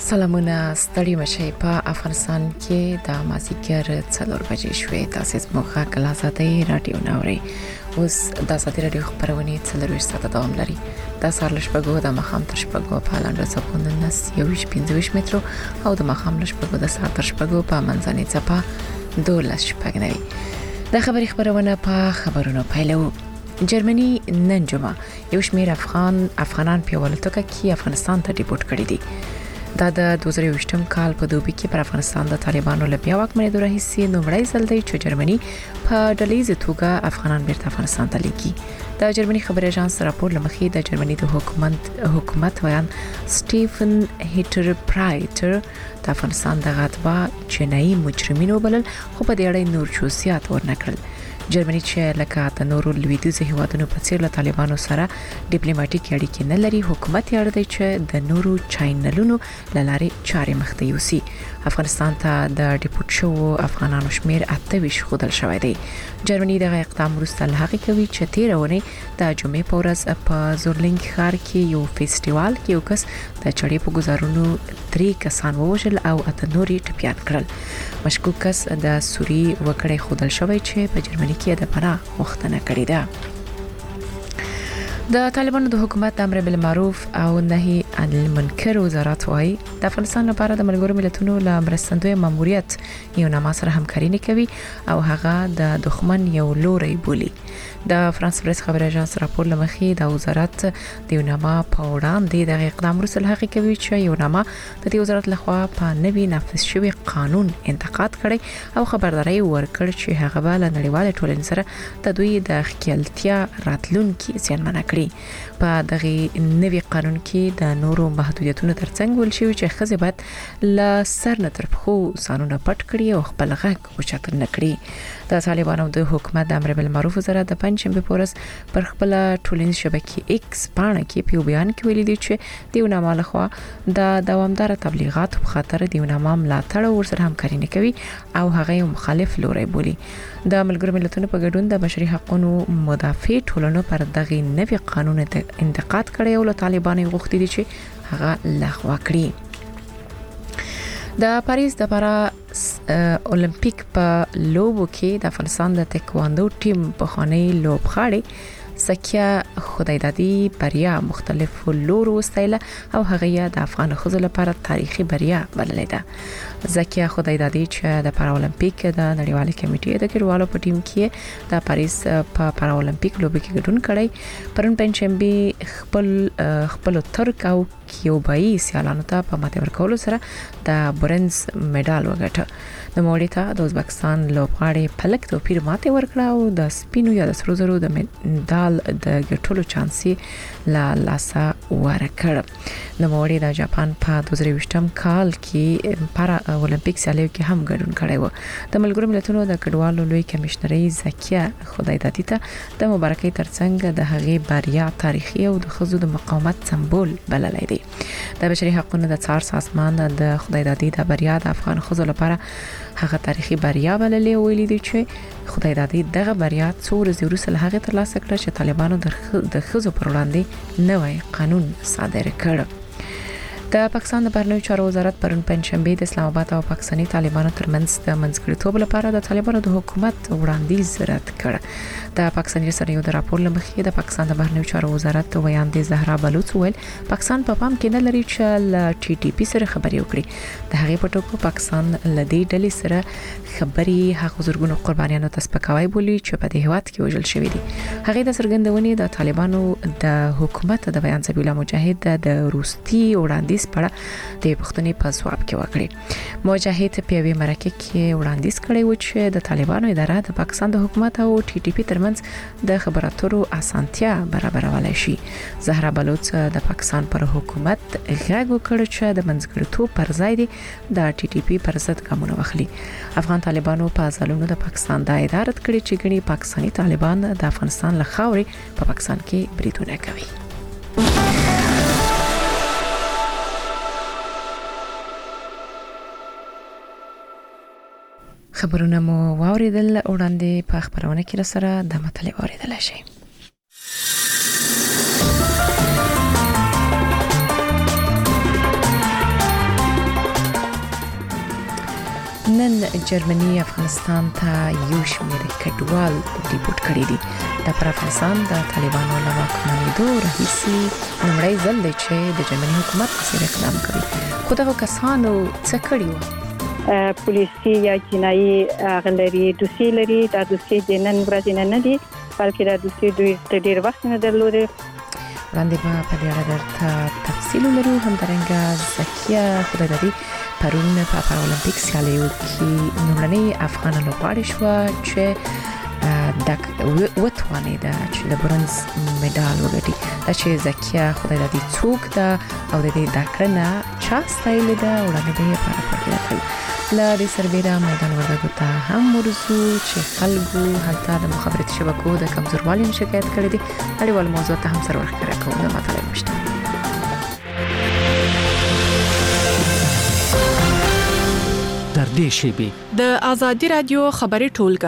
سلامونه ستړي مشي په افغانستان کې د مازیګر 4 بجې شوې تاسو زموږه کلاساتي رادیو نوري اوس د ساتي رادیو خبرونه 4 ساعته دوام لري د سارلش پګو د مخام تر شپګو په لاندې سپوند نس 25 مترو او د مخام لش پګو د سار تر شپګو په منځنۍ چپا 12 شپګنوي د خبرونه په خبرونو پیلو جرمني نن جمعه یو شمېر افغانان په ولټکه کې افغانستان ته ډیپورټ کړي دي دا د 2020م کال په دوبي کې پر افغانستان د طالبانو له بیا واکمنۍ دوره هیڅ نومړی ځل دی چې جرمني په ډلهیزه توګه افغانان بیرته افغانستان ته لیکي د جرمني خبري اژانس راپور لمخې د جرمني د حکومت ویان سټیفن هیټر پرایټر د افغانستان د غاتبه جنایي مجرمینو بلل خو په دې اړه نور جزئیات ورنکړل جرمني چې لکه د نورو لویدیځ هیوادونو په څیر له طالبانو سره ډیپلوماټیک اړیکې نه لري حکومت یې اړ دی چې د نورو چینلونو لاري چارې مخته یوسي افغانستان ته د ډیپورټ شو افغانانو شمیر 28 خودل شوی دی جرمني دغه اقدام وروسته له هغه کوي چې تیرونه د جمعې په ورځ په زورلینګ ښار کې یو فیسټیوال کې یو کس د چړې په گزارونو 3 کسان ووژل او اته نوري ټپيان کړل مشکوک کس د سوري وکړې خودل شوی چې په جرمني کې د پناه غوښتنه کړې ده د طالبانو د حکومت د امر بالمعروف او نهي عن المنکر وزارت وايي د افغانستان لپاره د ملګرو ملتونو له مرستندوی ماموریت یو نامه سره همکاري نه کوي او هغه د دښمن یو لوري بولي د فرانس پریس خبري اژانس راپور لمخې د وزارت د یو نامه په وړاندې د اقدام وروسته هغه کوي چې یو نامه د دې وزارت لخوا په نوي نافذ شوی قانون انتقاد کړي او خبرداري ورکړ چې هغه به له نړیوال ټولنې سره د دوی د خپلتیا راتلونکي ځانمنه کړي په دغه نوي قانون کې د نورو محدودیتونو ترڅنګ ول شي چې خزه باید ل سر نه تر خو سانونه پټ کړي او خپل غږ اوچت نه کړي د طالبانو د حکومت د امر بالمعروف وزارت د پنځمبه پورس پر خپل ټولنیز شبکې ایکس باندې کې په بیان کې ویلي دی چې دیو نامه لخوا د دوامدار تبلیغات په خاطر دیو نامه ملاتړ ورسره همکاري نه کوي او هغه مخالف لوري بولي د ملګرو ملتونو په ګډون د بشري حقوقو مدافع ټولنو پر دغه نوي قانون انتقاد کړي او له طالبانو غوښتي دي چې هغه لغوه کړي د پاریس د پارا اولمپیک په لوبو کې د افغانستان د تکواندو ټیم په خانه لوبغاړي سکیا خدایدادي بریا مختلف لور وستایله او هغه د افغان خزو لپاره تاریخي بریا بللې ده زکیا خدایدادي چې د پارالمپیک د نړیوال کمیټې د کډوالو په ټیم کې د پاریس په پارالمپیک لوبو کې ګډون کړی پرون پنځمبي خپل ترک او کیوبایي سیالانو ته په ماته ورکولو سره د برنز میډال وګټه د موړی ته د ازبکستان لوبغاړي پلک توپیر ماته ورکړه او د سپینو یا د سرو زرو د میډال د ګټلو چانسي لا لاسه ورکړ د موړی د جاپان په 2020م کال کې پارا اولمپیک سیالیو کې هم ګډون کړی و د ملګرو ملتونو د کډوالو لوی کمشنري زکیا خدایدادي ته د مبارکۍ ترڅنګ د هغې بریا تاریخي او د خزو د مقاومت سمبول بللای دی د بشري حقوقو د څار سازمان د خدایدادي د بریا د افغان خزو لپاره هغه تاریخي بریا بللې ویلي دی چې خدایدادي دغه بریا څو ورځې وروسته له هغه ترلاسه کړه چې طالبانو د خزو پر وړاندې نوی قانون صادر کړ د پاکستان د بهرنیو چارو وزارت پرون پنځمبه د اسلام آباد او پاکستاني طالبانو ترمنځ د منځګړیتوب لپاره د طالبانو د حکومت وړاندیز رد کړ د پاکستاني رسنیو د راپور لمخې د پاکستان د بهرنیو چارو وزارت ویاندې زهرا بلوچ ویل پاکستان په پام کې نه لري چې ل ټي ټي پی سره خبري وکړي د هغې په ټکو پاکستان لدی ډلې سره خبري حق زرګونو قربانيانو تسپکاوي بولی چې په دې هواد کې وژل شوې دي هغې د سرګندونې د طالبانو د حکومت د بیان سبیل الله مجاهد د روستي وړاندیز پړه د پښتنې په ځواب کې وکړي مجاهد په یوې مرکه کې وړاندیز کړی و چې د طالبانو اداره د پاکستان د حکومت او ټي ټي پی ترمنځ د خبرو اترو اسانتیا برابرولای شي زهرا بلوچ د پاکستان پر حکومت غږ وکړ چې د منځګړیتوب پر ځای د ټي ټي پی پر ضد ګامونه واخلي افغان طالبانو په ځلونو د پاکستان د اداره کړي چې ګڼي پاکستاني طالبان د افغانستان له خاورې په پاکستان کې بریدونه کوي خبرونه مو واوریدل وړاندې په خبرونه کې سره د مطلب واوریدل شي نن جرمني افغانستان ته یو شمېر کډوال ډیپورټ کړي دي. د افغانستان د طالبانو له واکمنېدو راهیسې لومړی ځل دی چې د جرمني حکومت په څیر اقدام کوي. خو دغه کسانو څه کړي وو؟ پولیسي یا جنایي غلري دوسیې لري. دا دوسیې د نن ورځې نه دي، بلکې دا دوسیې دوی ډېر وخت نه درلودي. وړاندې به په دې اړه درته تفصیل ولرو. همدارنګه زکیه خدایدادي پرون په پارالمپیک سیالیو کې لومړنۍ افغان لوبغاړې شوه چې وتوانېده چې د برونز مډال وګټي. دا چې زکیه خدایدادي څوک ده او د دې دا کړنه چا ستایلې ده، وړاندې به یې په اړه پرتله کوي. له دې سربېره میدان وردګو ته هم ورځو چې خلکو هلته د مخابراتي شبکو د کمزوروالي شکایت کړی دي. نړیوال موضوع ته هم سر ورښکاره کوو. د مطالعې مشته در دې شیبې د آزادي رادیو خبري ټولګه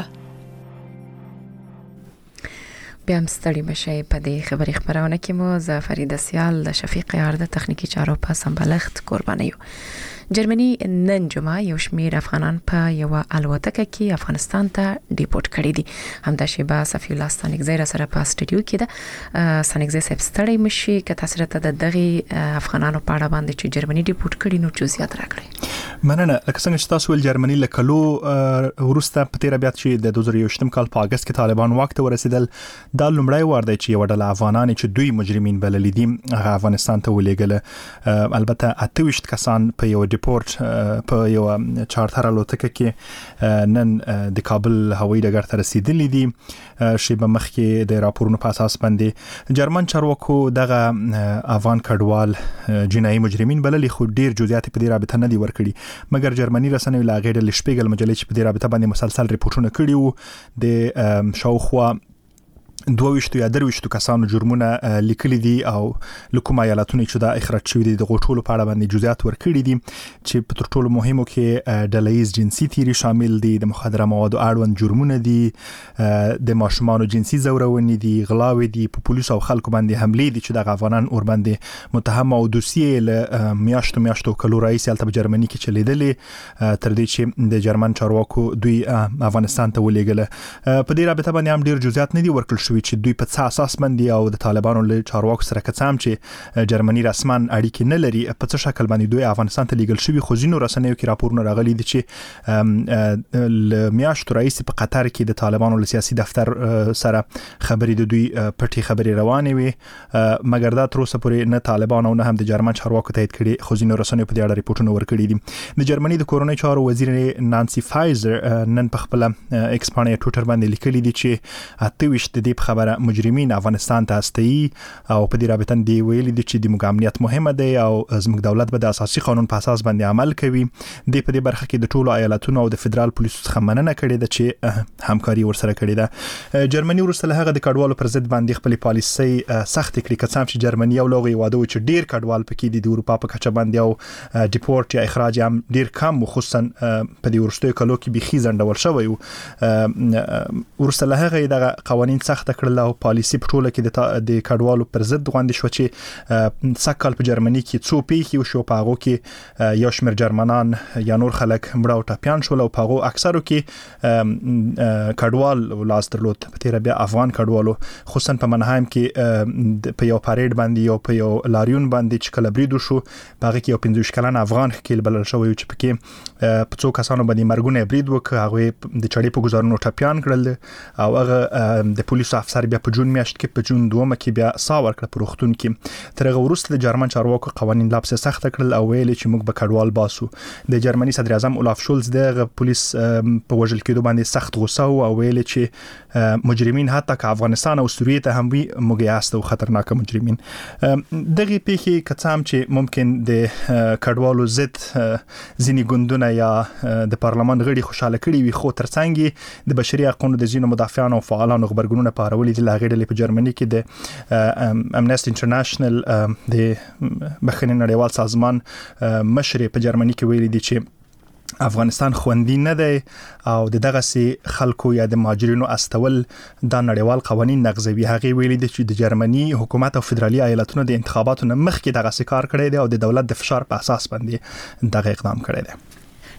بیا هم ستړي مشي. په دې خبري خبرونه کې مو زه فریده سیال د شفیق یارده تخنیکی چارو په سمبالښت قرباني یو. جرمني نن جمعه یو شمېر افغانان په یو الوتکه کې افغانستان ته ډیپورټ کړي دي. همدا شیبه صفی الله ستانګزی را سره په سټډیو کې ده. ستانګزی صاحب ستړي مشي که تاسو ته د دغه افغانانو په اړه باندې چې جرمني ډیپورټ کړي نو جزئیات راکړي. مننه. لکه څنګه چې تاسو ول جرمني له کلو ورسته په تیر بیا چې د 2021 کال په اگست کې طالبان واک ته ورسېدل، دا لومړی وار دی چې یو ډله افغانان چې دوی مجرمین بلل دي هغه افغانستان ته ولېګل. البته 28 کسان په یو ډیپورټ په یو چارټر الوتکه کې نن د کابل هوایي ډګر ته رسیدلي دي. شیبه مخکې د راپورونو په اساس باندې جرمن چارواکو دغه افغان کډوال جنایي مجرمین بلل، خو ډیر جزئیات په دې رابطه نه دي ورکړي. مګر جرمني رسنۍ لا غیر لشپیګل مجلې چې په دې رابطه باندې مسلسل ریپورتونه کړي وو د شاوخوا 22 یا 23 کسانو جرمونه لیکلي دي او لکوم ایالتونو چې دا اخراج شوی دي د غوټولو په اړه باندې جزئیات ورکړي دي چې په تر ټولو مهمو کې ډلهیز جنسي تیری شامل دي، د مخدره موادو اړوند جرمونه دي، د ماشومانو جنسي زورونې دي، غلاوې دي، په پولیسو او خلکو باندې حملې دي چې د افغانان اور باندې متهم او دوسیې له میاشتو کلو رئیس البته په جرمني کې چلیدلې تر دې چې د جرمن چارواکو دوی افغانستان ته ولېګل. په دې رابطه باندې هم ډیر جزئیات نه دي ورکړل شوی چې دوی په څه اساس باندې او د طالبانو له چارواکو سره کڅام چې جرمني رسمان اړیکې نه لري په څه شکل باندې دوی افغانستان ته لیږل شوی. خو ځینو رسنیو کې راپورونه راغلي دي چې میاشتو رئیس په قطر کې د طالبانو له سیاسي دفتر سره خبرې د دوی پټي خبرې روانې وي، مګر دا تر اوسه پورې نه طالبان او نه هم د جرمن چارواکو تایید کړي. خو ځینو رسنیو په دې اړه ریپورتونه ورکړي دي. د جرمني د کورونای چارو وزیر نانسي فایزر نن په خپل ایکس باندې ټویټر باندې لیکلي دي چې 28 د دې خبره مجرمین افغانستان ته استي او په دې رابطه دی ویلي دي چې د امنیت مهمه دی او زموږ دولت به د اساسي قانون په اساس باندې عمل کوي. د په دې برخه کې د ټولو ایالتونو او د فدرال پولیسو څخه مننه کړې ده چې همکاري ورسره کړې ده. جرمني ورسره هغه د کډوالو پر ضد باندې خپل پالیسي سخت کړې، کڅام چې جرمني یو لوغي واده چې ډیر کډوال پکې دي د اروپا په کچه باندې او ډیپورټ یا اخراج هم ډیر کم، خصوصا په دې ورستوي کلو کې بيخي ځنډول شوی ورسره هغه د قوانين سخت کړل او پالیسي په ټوله کې د کډوالو پر ضد غونډه شو چې سکهال په جرمني کې څو پیښې وشو. په هغه کې یو شمېر جرمنان یا نور خلک مړه او ټاپیان شول او په هغه اکثرو کې کډوال لاس درلود. په تیر بیا افغان کډوالو خصوصا په منهایم کې په یو پاریډ باندې یو په یو لاریون باندې چې کله بریدو شو هغه کې یو 15 کلن افغان خکیل بلل شوی چې پکې په څو کسانو باندې مرګونه برید وکړ، هغه د چړې په گزارونو ټاپیان کړل او هغه د پولیسو افسر بیا په جون میاشت کې په جون 2 کې بیا ساور کړ په روختون کې. تر هغه وروسته د جرمن چارواکو قوانين لا پسې سخت کړل او ویل چې موږ به کډوال باسو. د جرمني صدر اعظم اولاف شولز د پولیس په وژل کېدو باندې سخت غوسه او ویل چې مجرمین حتی که افغانستان او سوریه ته هم وي موږ یاستو خطرناک مجرمین. دغه پیښې کڅام چې ممکن د کډوالو ضد ځینی ګوندونه یا د پارلمان غړي خوشاله کړي وي، خو ترڅنګ د بشري حقوقو د ځینو مدافعانو او فعالانو خبرګونونه پارولې د لاغړې په جرمني کې د امنیسټي انټرنیشنل د بخښنې نړیوال سازمان مشر په جرمني کې ویلي دي چې افغانستان خوندي نه دی او دغه سي خلکو یا د مهاجرینو استول د نړیوال قوانين نقضوي. هغه ویلي دي چې د جرمني حکومت او فدرالي ایالتونو د انتخاباتو مخکې دغه سي کار کړی دی او د دولت د فشار په اساس باندې دغه اقدام کړی دی.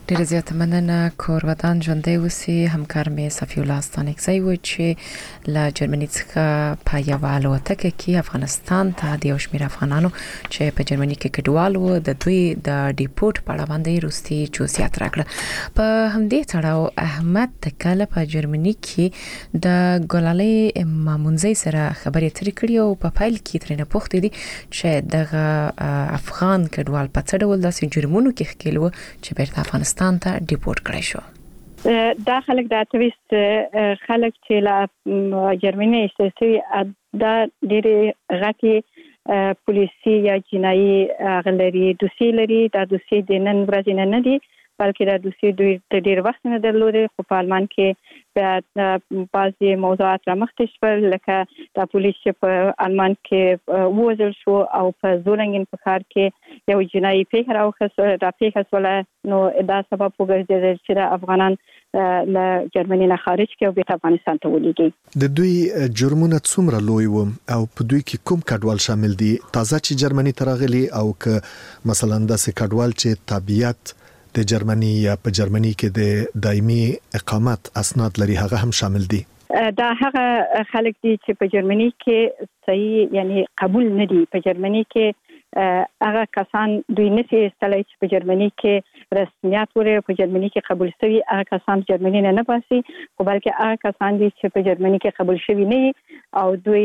ډیره زیاته مننه. کورودان ژوندۍ اوسي. همکار مې صفی الله ستانکزی و چې له جرمني څخه په یو الوتکه کې افغانستان ته د یو شمېر افغانانو چې په جرمني کې کډوال وو د دوی د ډیپورت په اړه باندې روستي جزئیات راکړه. په همدې تړاو احمد تکل په جرمني کې د ګلالۍ مامونزي سره خبرې اترې کړې او په فایل کې ترنه پوښتې دي چې دغه افغان کډوال په څه ډول داسې جرمونو کې ښکېل وو چې بیرته افغانستان ته ډیپورت کړی شو. دا خلک د اتویست خلک چې لا جرمني استثوي دا ډېری غټي پولیسي یا جنایي غلري دوسي لري. دا دوسي د نن ورځې نه دي بلکې دا دوسي دوی د ډېر وخت نه درلودي. خو په آلمان کې په بعضي موضوعات رامخته شول لکه دا پولیس چې په آلمان کې ووژل شو او په زولنګین په ښار کې یو جنایي پیښه راوخته نو دا سبب وګرځېدل چې د افغانان له جرمني نه خارج کې او بیرته افغانستان ته ولېږي. د دوی جرمونه څومره لوی وو او په دوی کې کوم کډوال شامل دي تازه چې جرمني ته راغلي او که مثلا داسې کډوال چې تابعیت د جرمني یا په جرمني کې د دایمي اقامت اسناد لري هغه هم شامل دي؟ دا هغه خلک دي چې په جرمني کې صحیح یعنی قبول نه دي. په جرمني کې هغه کسان دوی نشي استلای چې په جرمني کې رسمیت وري په جرمني کې قبول شوي هغه کسان جرمني نه باسي خو بلکې هغه کسان دي چې په جرمني کې قبول شوي نه او دوی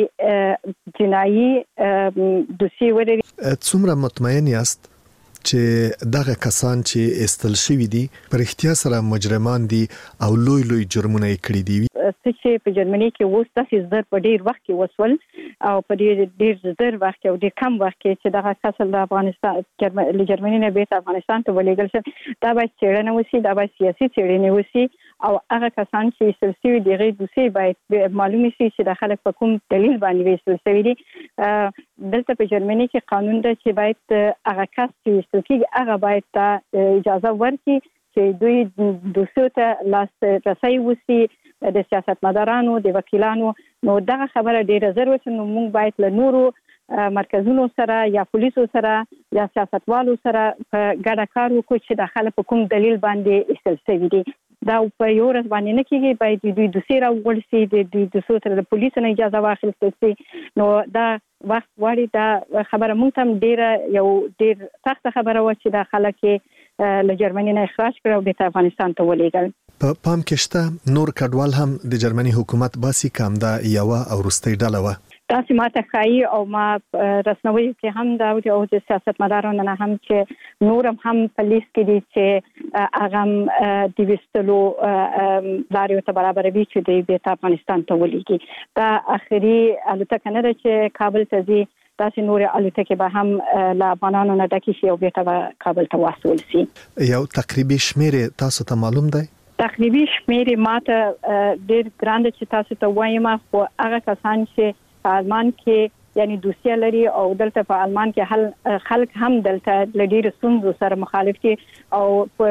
جنایي دوسي وري. څومره مطمئن یاست چې دغه کسان چې استل شوی دي پر اختیار سره مجرمان دي او لوی جرمونه کړی دي؟ چې په جرمني کې اوس تاسو زر په ډیر وخت کې وسول او په ډیر زر وخت او ډیر کم وخت کې چې دغه کسل د افغانستان له جرمني نه بیرته افغانستان ته ولېږل شي. دا باید څېړنه وشي، دا باید سیاسي څېړنه وشي او هغه کسان چې سلسوي دغه دوسي باید معلومه شي چې د خلک په کوم دلیل باندې وسلسوي دي. دلته په جرمني کې قانون دی چې باید هغه کس چې سلسوي هغه باید اجازه ورکړي چې دوی دوسیو ته لاس رسي وشي د سیاستمدارانو د وکیلانو. نو دغه خبره ډیره ضروري ده. نو موږ باید له نورو مرکزونو سره یا پولیسو سره یا سیاستوالو سره په ګډه کار وکړو چې د خلک په کوم دلیل باندې استلسوي دي. دا په یو ورځ باندې نه کیږي، باید دوی دوسي راوړل شي، د دوسو سره د پولیسو نه اجازه واخیستل شي. نو دا وخت غواړي. دا خبره موږ هم ډیر سخت خبره و چې د خلک له جرمني نه اخراج کړو او د افغانستان ته ولېږل. په پام کې شته نور کډوال هم د جرمني حکومت باسي کم دا یو او روستي ډله و؟ تاسو ماته خایي او ما رسنوي کې هم دا او د سیاستمدارانو نه هم چې نورم هم پولیس کې دي چې هغه د وستلو لارې ته برابر وي چې د بیرته افغانستان ته ولېږي. دا اخري الوتکه نه ده چې کابل ته ځي. تاسو نور الوتکه به هم لا افغانانو نه ډکې شي او بیرته کابل ته واستول شي. یو تقریبي شمېر تاسو ته معلوم دی؟ تقریبي شمېر ماته ډېر ګران چې تاسو ته وایم خو هغه کسان چې په آلمان کې یعنی دوسیه لري او دلته په آلمان کې خلک هم دلته لډیر ستونزو سره مخالف دي او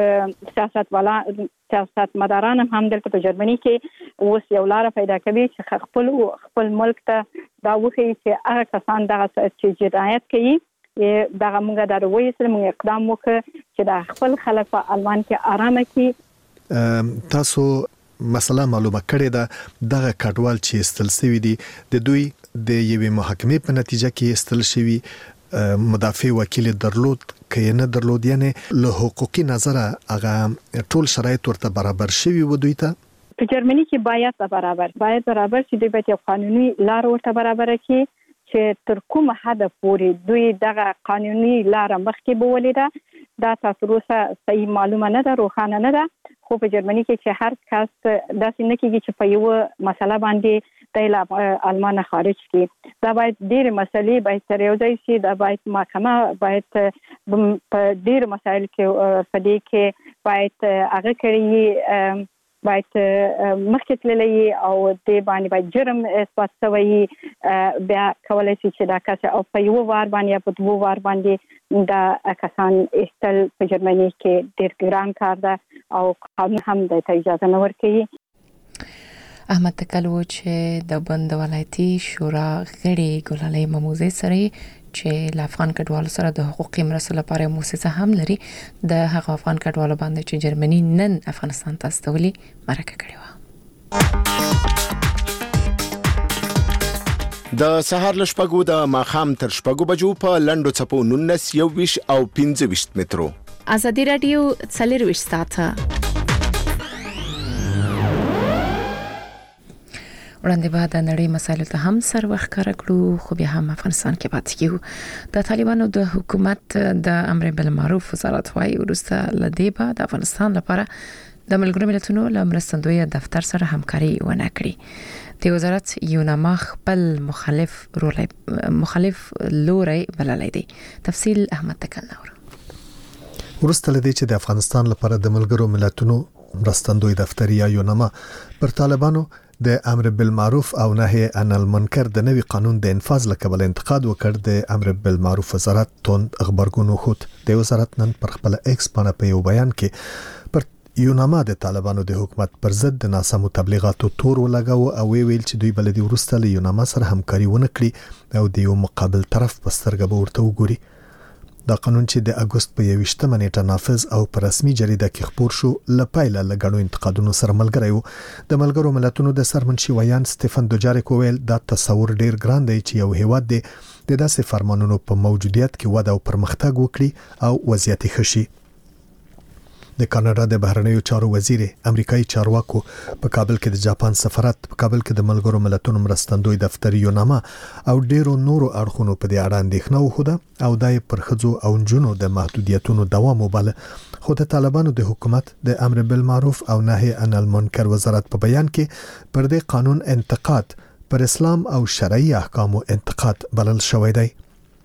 سیاستمداران هم دلته په جرمني کې اوس یو لار پیدا کوي چې خپل ملک ته دا وخی چې هغه کسان دغه چې جنایت کوي دغه موږ د روي سره موږ اقدام وکړو چې د خپل خلک په آلمان کې آرامه کړي. تاسو مسله معلومه کړې ده دغه کډوال چې استل شوی دي د دوی د یوې محاکمې په نتیجه کې استل شوی مدافع وکیل درلود که نه درلود یعنی له حقوقي نظره هغه ټول شرایط ورته برابر شوی و دوی ته؟ په جرمني کې باید برابر چې دوی باید یو قانوني لار ورته برابر کړي چې تر کومه حد پورې دوی دغه قانوني لار مخکې بولیده. دا تاسو روسه صحیح معلومه نه ده، روښانه نه ده. خو په جرمني کې چې هر کس داسې نه کېږي چې په یو مسله باندې د آلمان خارج کی. دا باید ډېر مسلې باید تر یو ځای شي. دا باید محکمه باید په ډېر مسایل کې په دې کې باید هغه کړی باید مخکې تللی او د باندې باید جرم اثبات شوی بیا کولای شي چې دا کس او په یو وار باندې یا په دوه وار باندې دا کسان استل په جرمني کې ډېر ګران کار ده او قانون هم د اجازه نه ورکوي. احمد تکلو چې د بند ولایتي شورا غړي ګلالۍ ماموزي سره چې له افغان کډوالو سره د حقوقي مرستو لپاره مؤسسه هم لري د هغه افغان کډوالو باندې چې جرمني نن افغانستان ته استولي مرکه کړې و. د سهار له شپږو د ماښام تر شپږو بجو په لنډو څپو 19 21 او 25 مترو. ازادي رادیو 24 ساعته وړاندې بعد د نړۍ مسایلو ته هم سر وښکاره کړو، خو بیا هم افغانستان کې پاتې کیو. د طالبانو د حکومت د امر بالمعروف وزارت وايي ورسته لدې بعد د افغانستان لپاره د ملګرو ملتونو له مرستندوی دفتر سره همکاري ونه کړي. د وزارت یو نامه خپل مخالف لوري بللی دی. تفصیل احمد تکلنور. ورسته لدې چې د افغانستان لپاره د ملګرو ملتونو مرستندوی دفتر یا یو نامه پر طالبانو د امر بالمعروف او نهي عن المنکر د نوي قانون د انفاذ لکبل انتقاد وکړ. د امر بالمعروف وزارت توند خبرګون خود د وزارت نن پر خپل ایکس باندې په یو بیان کې پر یو نامه د طالبانو د حکومت پر ضد د ناسمو تبلیغاتو تور ولګاو او ویل چې دوی بلدي ورسته له یو نامه سره همکاري ونه کړي او د یو مقابل طرف په سترګه ورته وګوري. دا قانون چې د اگست په 28 نیټه نافذ او په رسمي جریده کې خپور شو لپاره لګړو انتقادونو سره ملګری وو. د ملګرو ملتونو د سرمنشي ویان سټيفن دوجاریک ویل دا تصور ډیر ګران دی چې یو هیواد د داسې فرمانونو په موجودیت کې وده او پرمختګ وکړي او وضعیت خشي. د کاناډا د بهرنیو چارو وزیر امریکایي چارواکو په کابل کې د جاپان سفارت په کابل کې د ملګرو ملتونو مرستندوی دفتر یو نامه او ډیرو نورو اړخونو په دې اړه اندېښنه وښوده او دای پر خځو او جنونو د محدودیتونو دوام وباله. خو د طالبانو د حکومت د امر بالمعروف او نهي عن المنکر وزارت په بیان کې پر دې قانون انتقاد پر اسلام او شرعي احکامو انتقاد بلل شوی دی.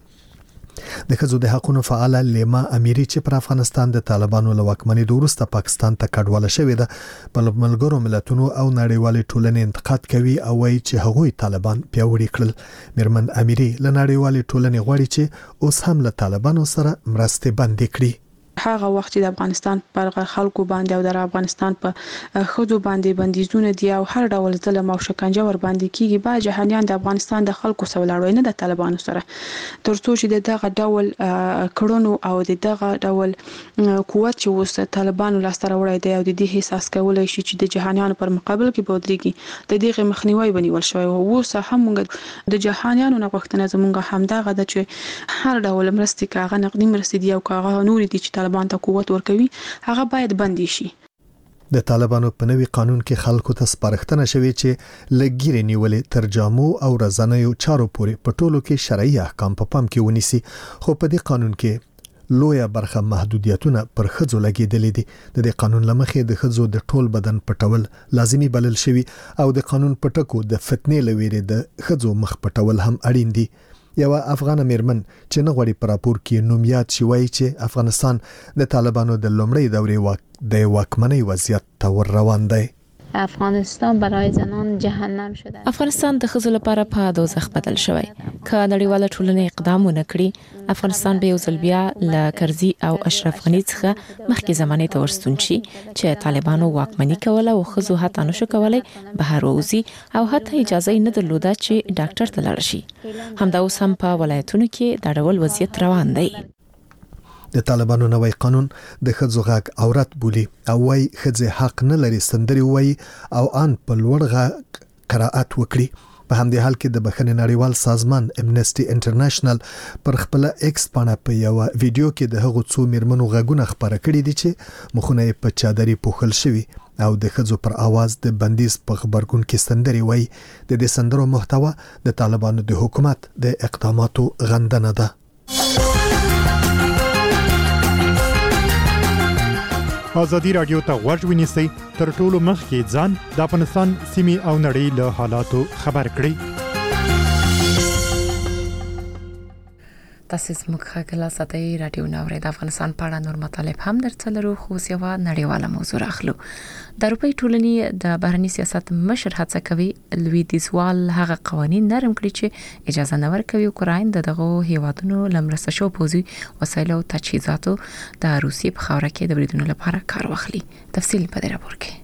د خځو د حقوقو فعال لیما امیری چې پر افغانستان د طالبانو له واکمنۍ وروسته پاکستان ته کډواله شوې ده په ملګرو ملتونو او نړیوالې ټولنې انتقاد کوي او وایي چې هغوی طالبان پیاوړي کړل. میرمن امیری له نړیوالې ټولنې غواړي چې اوس هم له طالبانو سره مرستې بندي کړي. هغه وخت د افغانستان پر خلکو باندې او د افغانستان په خځو باندې بندیزونه دي او هر ډول ظلم او شکنجه ور باندې کیږي. با جهانیان د افغانستان د خلکو سره لړوي نه د طالبانو سره ترڅو چې دغه ډول کړونو او دغه ډول قوت چې وسه طالبانو لاسته وړي دی او د دې احساس کولای شي چې د جهانیانو پر مقابل کې بودريږي د دغه مخنیوي بنیول شوی او وسه هم د جهانیانو نه وختنه زمونږ هم دغه د چې هر ډول مرستې کاغه نقدي مرستې دی او کاغه نور دي چې طالبان ته قوت ورکوي هغه باید بندي شي. د طالبانو په نوي قانون کې خلکو ته سپارښتنه شوې چې لګیري نیولې ترجمو او رضانیو چارو پورې په ټولو کې شرعي احکام په پام کې ونیسي. خو په دې قانون کې لویه برخه محدودیتونه پر خځو لګیدلې دي. د دې قانون لمخې د خځو د ټول بدن پټول لازمي بلل شوی او د قانون پټکو د فتنې لويري د خځو مخ پټول هم اړین دي. یو افغان میرمن چې نه غوړي پر راپور کې نومیات شوی چې افغانستان د طالبانو د لومړۍ دورې د واکمنۍ وضعیت ته ور روان دی. افغانستان برای زنان جهنم شده. افغانستان د خځو لپاره په دوزخ بدل شوی. که نړیواله ټولنه اقدام ونه کړي افغانستان به یو ځل بیا له کرزي او اشرف غني څخه مخکې زمانه ته ورستون شي چې طالبانو واکمني کوله او خځو حتی نشو کولای بهر وځي او حتی اجازه نه درلوده چې ډاکټر ته لاړ شي. همدا اوس هم په ولایتونو کې دا ډول وضعیت روان دی. د طالبانو نوې قانون د خځو حق عورت بولی او وايي خځه حق نه لري سندري وای او ان په لوړ غږ قرائت وکړي. په همدې حال کې د بخښنې نړیوال سازمان امنسټي انټرنیشنل پر خپل ایکس باندې په یو ویډیو کې د هغو څو میرمنو غږونه خبره کړي دي چې مخونه په چادرې پوښل شوی او د خځو پر आवाज د بندیز په خبرګون کې سندري وای. د دې سندرو محتوا د طالبانو د حکومت د اقداماتو غندنه ده. ازادي رادیو ته غوږ ونیسئ تر ټولو مخکې ځان د افغانستان سیمې او نړۍ له حالاتو خبر کړئ. تاسو زموږ خبرونه ساتي رادیو ناوړه د افغانستان په اړه نور مطالب هم درڅلرو خو سیوا نړیواله موضوع اخلو. د اروپای ټولنې د بهرنی سیاست مشر هڅه کوي لوی دیسوال هغه قوانين نرم کړي چې اجازه نه ورکوي اوکراین دغه هیوادونو لمرسته شو پوزي وسایل او تجهیزاتو د روسیې په خاوره کې د بریدونو لپاره کار واخلي. تفصیل په دې راپور کې.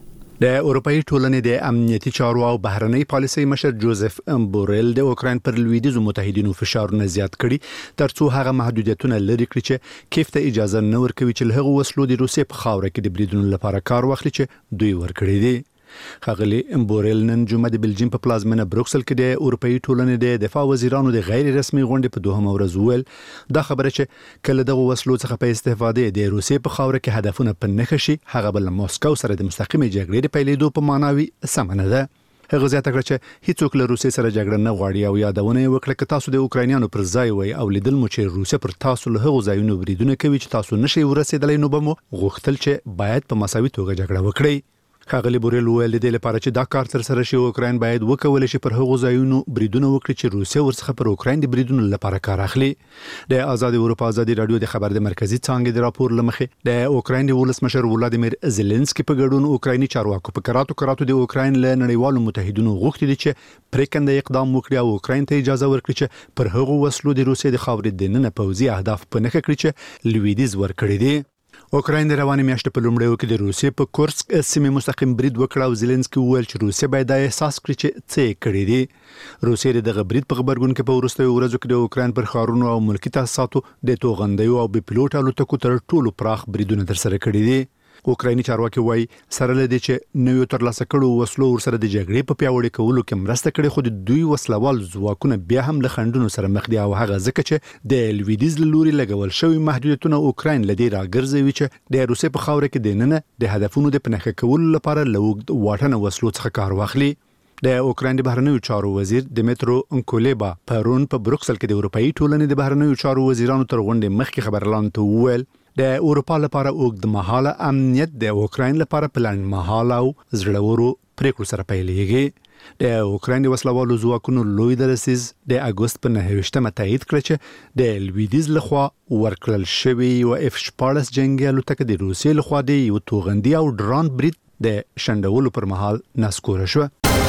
د اروپאי ټولنې د امنیتي چارو او بهرنۍ پالیسۍ مشر جوزف بورل د اوکراین پر لویدیزو متحدینو فشارونه زیات کړي ترڅو هغه محدودیتونه لري کړي چې کیف ته اجازه نه ورکوي چې له هغو وسلو د روسیې په خاوره کې د بریدونو لپاره کار واخلي چې دوی ورکړي دي. ښاغلي بورل نن جمعه د بلجیم په پلازمینه بروکسل کې د اروپאי ټولنې د دفاع وزیرانو د غیر رسمي غونډې په دوهمه ورځ وویل دا خبره چې کله دغه وسلو څخه په استفاده د روسیې په خاوره کې هدفونه په نښه شي هغه بل مسکو سره د مستقیمه جګړې د پیلېدو په معناوي سم نه ده. هغه زیاته کړه چې هیڅوک له روسیې سره جګړه نه غواړي او یادونه وکړه چې تاسو د اوکراینیانو پر ځای وای او لیدل مو چې روسیه پر تاسو له هغو ځایونو بریدونه کوي چې تاسو نشئ ورسېدلای نو به مو غوښتل چې باید په مساوي توګه جګړه وکړي. ښاغلي بورل ویل د لپاره چې دا کار تر سره شي اوکراین باید وکولای شي پر هغو ځایونو بریدونه وکړي چې روسیه ورڅخه پر اوکراین د بریدونو لپاره کار اخلي. د آزاد اروپا ازادي رادیو د خبر د مرکزی څانګې د راپور لمخې د اوکراین د ولسمشر ولادیمیر زيلنسکي په ګډون اوکرایني چارواکو په کراتو د اوکراین له نړیوالو متحدینو غوښتي دي چې پریکنده اقدام وکړي او اوکراین ته اجازه ورکړي چې پر هغو وسلو د روسیې د خاورې د نن پوځي اهداف په نښه کړي چې لویدیز ورکړي دي. اوکراین د روانې میاشتې په لومړیو کې د روسیې په کورسک سیمې مستقیم برید وکړ او زيلنسکي وویل چې روسیه باید دا احساس کړي چې څه کړي دي. روسیه دغه برید په خبرګون کې په وروستیو ورځو کې د اوکراین پر ښارونو او ملکي تاسیساتو د توغندیو او بې پیلوټ الوتکو تر ټولو پراخ بریدونه ترسره کړي دي. اوکرایني چارواکي وایي سره لدی چې نوې ترلاسه کړو وسلو ورسره د جګړې په پیاوړي کولو کې مرسته کړې خو د دوی وسلوال ځواکونه بیا هم له خنډونو سره مخ دي او هغه ځکه چې د لویدیز لوري لګول شوی محدودیتونه اوکراین لدی راګرځوي چې د روسیې په خاوره کې د نن د هدفونو د پنهخه کولو لپاره لوګد واټن وسلو څخه کار واخلي. د اوکراین د بهرنیو چارو وزیر دمیترو انکولیبا پرون په بروکسل کې د اروپאי ټولنې د بهرنیو چارو وزیرانو تر غونډې مخکې خبرلاندو ته وویل د اروپا لپاره اوږد مهاله امنیت د اوکراین لپاره پلان مهاله او زړورو پریکړو سره پیلېږي. د اوکراین وسلوالو ځواکونو لوی درسیز د اگست په 9 تایید کړ چې د لویدیز لخوا ورکړل شوی او F-14 جنگي الوتکه د روسیې لخوا د یو توغندي او ډرون برید د شندولو پر مهال ناسکوره شو.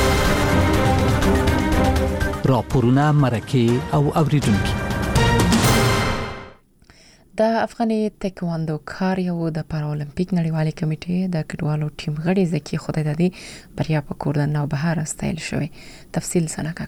راپورونه مرکه او اوریدونکو د افغاني تکواندو کار یو د پارالمپیک نړیوالې کمیټې د کډوالو ټیم غړي زکی خدای دادی بریا په کور د نوبهار استایل شوی. تفصیل سنکا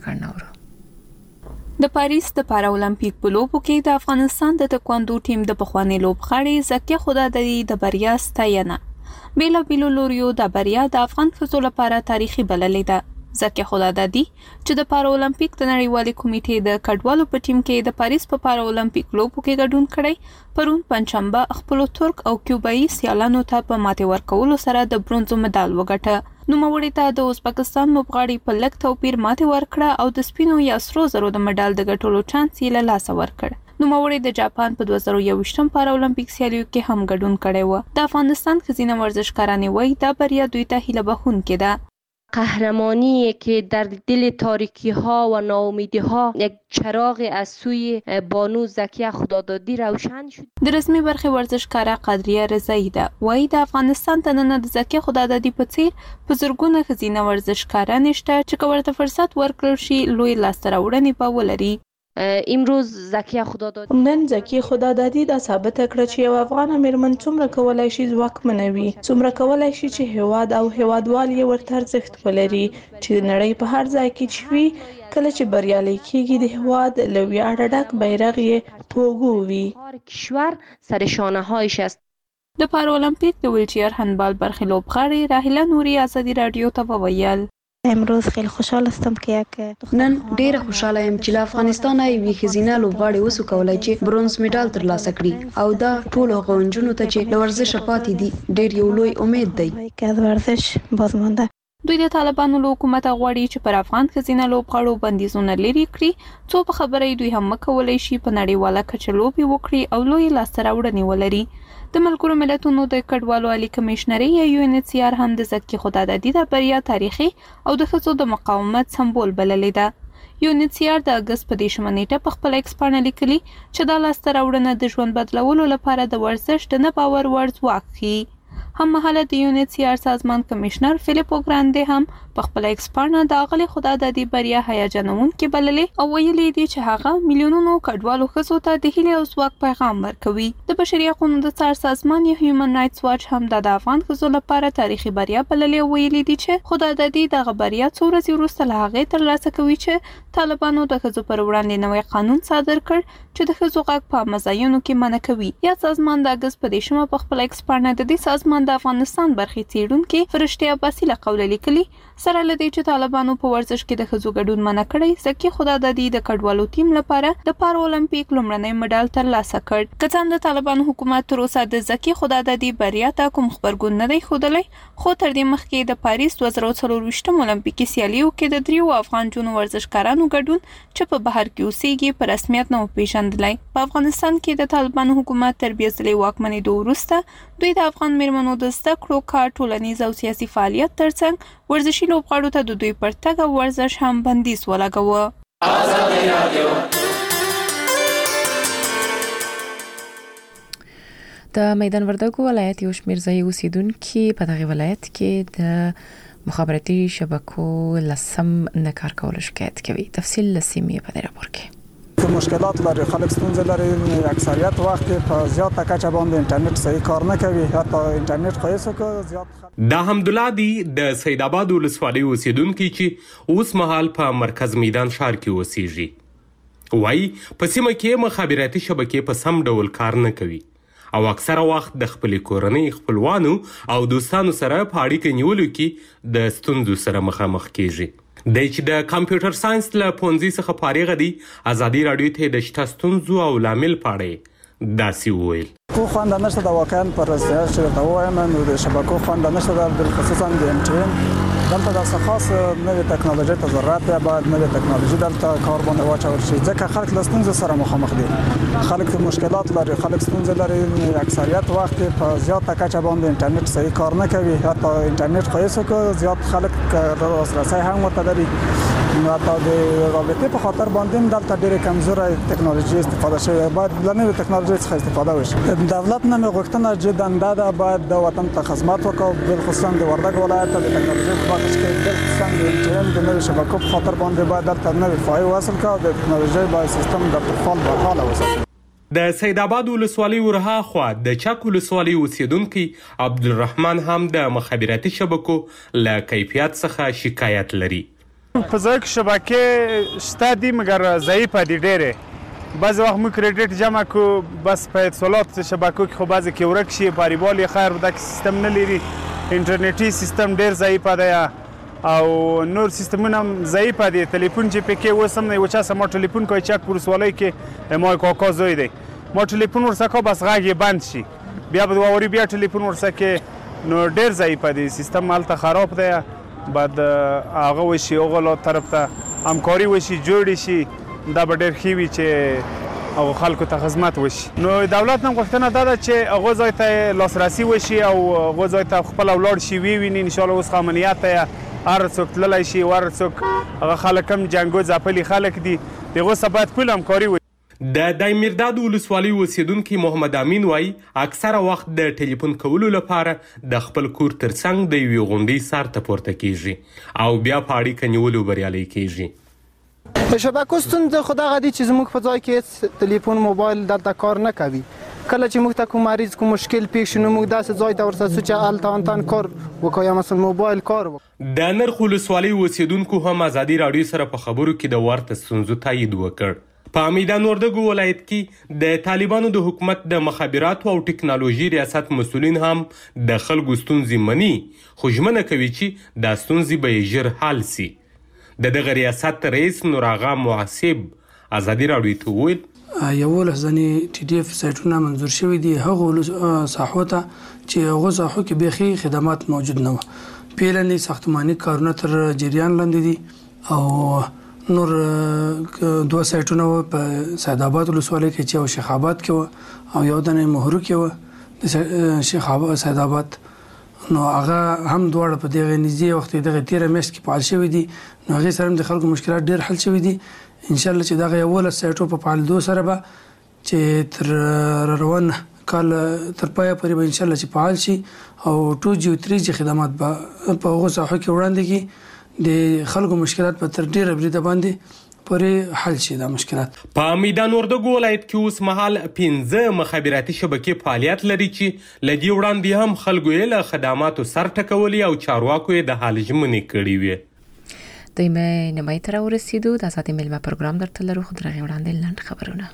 کړناورو. د پاریس د پارالمپیک په لوبو کې د افغانستان د تکواندو ټیم د پخوانی لوبغاړي زکی خدای دادی د بریا ستاینه بیلو لوریو د بریا د افغان فوتبال لپاره تاریخي بللې ده. زکی خدای دادی چې د پارالمپیک د نړیوالې کمیټې د کډوالو په ټیم کې د پاریس په پارالمپیک لوبو کې ګډون کړی پرون پنځشنبه خپل ترک او کیوبایي سیالانو ته په ماته ورکولو سره د برونزو مډال وګټه. نوموړي ته د ازبکستان لوبغاړي په لږ توپیر ماته ورکړه او د سپینو یا سرو زرو د مډال د ګټلو چانس یې له لاسه ورکړ. نوموړي د جاپان په 2021 پارالمپیک سیالیو کې هم ګډون کړی و. د افغانستان ښځینه ورزشکارانې وایي دا بریا دوی ته هیله بښونکې ده. قهرمانی که در دل تاریکی ها و ناامیدی ها یک چراغ از سوی بانو زکیه خدادادی روشن شد. د رسمي برخه ورزشکاره قدریه رضایی ده وایي د افغانستان تننه د زکیه خدادادی په څیر په زرګونه ښځینه ورزشکاره نشته چې کومه فرصت ورکړل شي لوی لاسته راوړنې به ولري. امروز زکیه خدادادی نن زکیه خدادادی دا ثابت کړ چې یو افغان میرمن څومره کولای شي ځواکمنه وي، څومره کولای شي چې هیواد او هیوادوال یې ورته ارزښت ولري چې د نړۍ په هر ځای کې چې وي کله چې بریالي کیږي د هیواد له ویاړه ډک بیرغ یې توغو وي. کشور سر شانه هایش است. د پارالمپیک د ویلچیر هندبال برخې لوبغاړې راهیله نوري آزادي رادیو ته وویل امروز خیلی خوشحال هستم که یک نن ډیره خوشاله یم چې له افغانستان یوې ښځینه لوبغاړې وسو کولای چې برونز میډال ترلاسه کړي او دا ټول هغه نجونو ته چې له ورزشه پاتې دي ډیر یو لوی امید دی. که از ورزش بازمانده دوی د طالبانو له حکومت غواړي چې پر افغان ښځینه لوبغاړو بندیزونه لري کړي څو په خبره دوی هم مکولای شي په نړیواله کچه لوبي وکړي او لوی لاسته راوړنې ولري. د ملګرو ملتونو د کډوالو عالی کمشنري یا UNHCR هم د زکی خدادادي د بریا تاریخي او د ښځو د مقاومت سمبول بللې ده. UNHCR د اگست په 10 نیټه په خپل ایکس باندې لیکلي چې دا لاسته راوړنه د ژوند بدلولو لپاره د ورزش د نه باور وړ ځواک ښيي. هم مهاله د UNHCR سازمان کمشنر فیلیپو ګراندې هم په خپل ایکسپارنا د اغلی خدا د دې بریا هیجانون کې بللې او ویلي دي چې هغه میلیونونو کډوالو خزو ته د هیله او ځواک پیغام ورکوي. د بشري حقوقو د څار سازمان یا هیومن رائټس واچ هم د افغان خزو لپاره تاریخي بریا بللې او ویلي دي چې خدا د دې د بریا څو ورځې وروسته له هغه ترلاسه کوي چې طالبانو د خزو پر وړاندې نوې قانون صادر کړ چې د خزو حق په مزایونو کې منع کوي. یا سازمان د اگست په دیشمه په خپل ایکسپارنا د دې سازمان د افغانستان برخې څیړونکو فرشتي عباسي له قول لیکلي سره لدی چې طالبانو په ورزش کې د خزو ګډون منع کړی ځکه خدا د دې د کډوالو ټیم لپاره د پارا اولمپیک لومړنی مډال ترلاسه کړ. کڅان د طالبانو حکومت تر اوسه د ځکه خدا د دې بریا ته کوم خبرګون نه دی خوده خو تر دې مخکې د پاریس 2024 اولمپیکي سیالیو کې د دریو افغان جنو ورزشکارانو ګډون چې په بهر کې اوسېږي په رسمیت نه پیژندلای. په افغانستان کې د طالبانو حکومت تربیه واکمنۍ د وروسته دوی د افغان میرمنو د زده کړو کار ټولنیز او سیاسي فعالیت ترڅنګ ورزشي لوبغاړو ته د دوی پر تګ او ورزش هم بندیز ولګاوه. د میدان وردګو ولایت یو شمېر ځایي اوسیدونکي په دغه ولایت کې د مخابراتي شبکو لسم نه کار کولو شکایت کوي. تفصیل لسیمې په دې راپور کې مشکلات لري، خلک ستونزې لري، اکثریت وخت په زیاته کچه باندې انټرنیټ صحیح کار نه کوي، حتی انټرنیټ خو هیڅ زیات دا حمدالله دی د سید آباد ولسوالۍ اوسیدونکي چې اوس مهال په مرکز میدان ښار کې اوسېږي. وایي په سیمه کې مخابراتي شبکې په سم ډول کار نه کوي او اکثره وخت د خپلې کورنۍ خپلوانو او دوستانو سره په اړیکه نیولو کې د ستونزو سره مخامخ کیږي. د چې د کمپیوټر ساينس له پونځي څخه فارغ دي ازادي رادیو ته د شته ستونزو او لامل پاړې داسې وویل. کو خوند نشته د واقعا پر رسنیو چې دا وایم نو د شبکو خوند نشته د خصوصا د انټرنیټ دلته د خاص نوې ټکنالوژي ته ضرورت دی، باید نوې ټکنالوژي دلته کار باندې واچول شي ځکه خلک له ستونزو سره مخامخ دي، خلک مشکلات لري، خلک ستونزې لري، اکثریت وخت په زیاته کچه باندې انټرنیټ صحیح کار نه کوي، حتی انټرنیټ خو هیڅ زیات خلک راسرسي هم ورته لري، نو حتی د رابطې په خاطر باندې دلته ډېر کمزوره ټکنالوژي استفاده شوی، باید له نوې ټکنالوژي څخه استفاده وشي. دولت نه غوښتنه جدا ده باید د وطن ته خدمت وکړي، بالخصوص د وردګ ولایت د ټکنالوژي په برخه کې بالخصوص د انټرنیټ د نوې شبکو په خاطر باندې باید دلته نوې فایده حاصل کړي، د ټکنالوژي باید سیستم د فعال بحاله وساتي. د سید آباد ولسوالۍ ورها خوا د چک ولسوالۍ اوسیدونکي عبدالرحمن هم د مخابراتي شبکو له کیفیت څخه شکایت لري. په ځای کې شبکې شته دي مګر ضعیفه دي ډېرې. بعض وخت موږ کریډټ جمع کو بس په اتصالات شبکو کې خو بعضې کې ورک شي، پاریبال یې خیر دا سیستم نه لري، انټرنیټي سیستم ډېر ضعیفه دی او نور سیستمونه هم ضعیفه دي. تلیفون چې پکې اوس هم نه یو چا سره ما ټلیفون کوي چک ولسوالۍ کې ما کاکا زوی دی، ما ټلیفون ورسره کوه بس غږ یې بند شي، بیا به دوه بیا ټلیفون ورسره کې نو ډېر ضعیفه دی، سیستم هلته خراب دی، باید هغه وشي هغه طرف ته همکاري وشي، جوړې شي، دا به ډېر ښه وي چې او خلکو ته خدمت وشي. نو دولت هم غوښتنه دا ده چې هغه ځای ته لاسرسي وشي او هغه ځای ته خپله ولاړ شي وویني، انشاءالله اوس امنیت ته هر څوک تللی شي، هر څوک هغه خلک هم جنګو ځپلي خلک دي، د هغو سره باید ټول همکاري وشي. د دایمیرداد ولسوالۍ اوسیدونکي محمد امین وایي اکثره وخت د ټلیفون کولو لپاره د خپل کور ترڅنګ د یوې غونډۍ سر ته پورته کیږي او بیا په اړیکه نیولو بریالی کیږي. د شبکو ستونزه خو دغه دي چې زموږ په ځای کې هېڅ ټلیفون موبایل دلته کار نه کوي. کله چې موږ ته کوم مریض کوم مشکل پیښ شي نو موږ داسې ځای ته ورسه چې هلته انتن کار وکړو یا مثلا موبایل کار وکړو. د نرخ ولسوالۍ اوسیدونکو هم ازادي راډیو سره په خبرو کې د ورته ستونزو تایید وکړ. په میدان وردګو ولایت کې د طالبانو د حکومت د مخابراتو او ټکنالوژي ریاست مسؤلین هم د خلکو ستونزې مني، خو ژمنه کوي چې دا ستونزې به یې ژر حل سي. د دغه ریاست رئیس نوراغا محاسب ازادي راډیو ته وویل 11 ځنې ټي ډي اف سایټونه منظور شوي دي هغو ساحو ته چې هغو ساحو کې بیخي خدمات موجود نه وو. پیلنې ساختماني کارونه تر جریان لاندې دي او نور دوه سایټونه وو په سید آباد ولسوالۍ کې چې شیخ آباد کې وو او یو دنه مهرو کې وو د شیخ آباد سید آباد، نو هغه هم دواړه په دغه نږدې وخت دغه 13 میاشتې کې فعال شوي دي، نو هغې سره هم د خلکو مشکلات ډېر حل شوي دي. انشاءالله چې دغه 11 سایټو په فعالېدو سره به چې تر روان کال تر پایه پورې به ان شاء الله چې فعال شي او 2G او 3G خدمات به په هغه ساحو کې وړاندې کی د خلکو مشکلات په تر ډیره بریده باندې پورې حل شي دا مشکلات. په میدان وردګو ولایت کې اوس مهال 15 مخابراتي شبکې فعالیت لري چې لدی وړاندې هم خلکو یې له خدماتو سر ټکولي او چارواکو یې د حال ژمنې کړې وي. دویمه نیمه تر ورسېدو د آزادي ملما پروګرام درته لرو خو درغه وړاندې لاند خبرونه.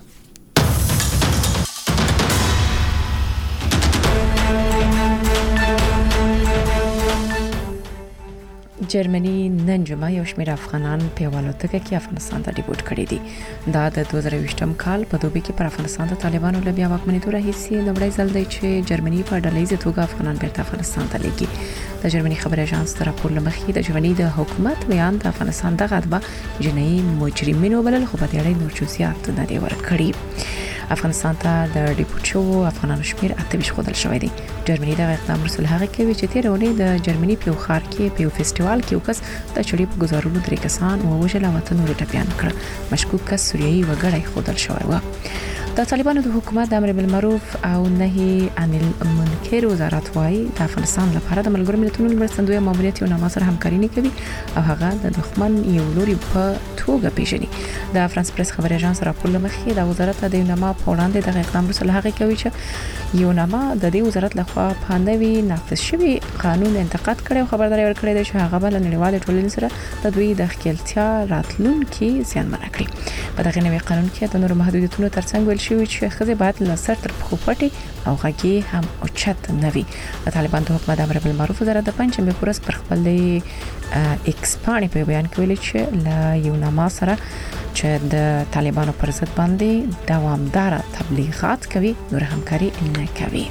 جرمني نن جمعه یو شمېر افغانان په والوتکه کې افغانستان ته ډیپورټ کړي دي. دا د 2020م کال په دوبي کې پر افغانستان د طالبانو له بیا واکمنېدو راهیسې لومړی ځل دی چې جرمني په ډلهییزه توګه افغانان بیرته افغانستان ته لیږي. د جرمني خبري اژانس تر راپور لمخې د جرمني د حکومت ویان د افغانستان دغه اتباع جنایي مجرمینو بلل خو په دې اړه نور جزئیات نه دی ورکړي. افغانستان ته د ډیپورټ شوو افغانانو شمېر 28 ښودل شوی دی. جرمني دغه اقدام وروسته هغه کوي چې تیر اونۍ د جرمني په ښار کې په فیسټیوال کې یو کس د چړې په گزارولو 3 کسان ووژل او ته نور ټپيان کړ. مشکوک کس سوریایي وګړی ښودل شوی و. د طالبانو د حکومت د امر بالمعروف او نهي عن المنکر وزارت وايي د افغانستان لپاره د ملګرو ملتونو مرستندوی ماموریت یو نامه سره همکاري نه کوي او هغه د دښمن یو لوري په توګه پیژني. د فرانس پریس خبري اژانس راپور لمخې د وزارت د یو نامه په وړاندې د اقدام وروسته هغه کوي چې یو نامه د دې وزارت لخوا په نوي نافذ شوی قانون انتقاد کړي او خبرداري ورکړي ده چې هغه بل نړیوال ټولنې سره د دوی د خپلتیا راتلونکي زیانمن کړي. په دغه نوي قانون کې د نورو محدودیتونو ترڅنګ ویل شوی چې خزه باید له سر تر پښو پټي او غږی هم اوچت نه وي. د طالبان د حکومت امر بالمعروف وزارت د پنځمې پورس پر خپل ایکس باندې په بیان کې ویلي چې له یو نامه سره چې د طالبانو پر ضد باندې دوامدار تبلیغات کوي نور همکاري نه کوي.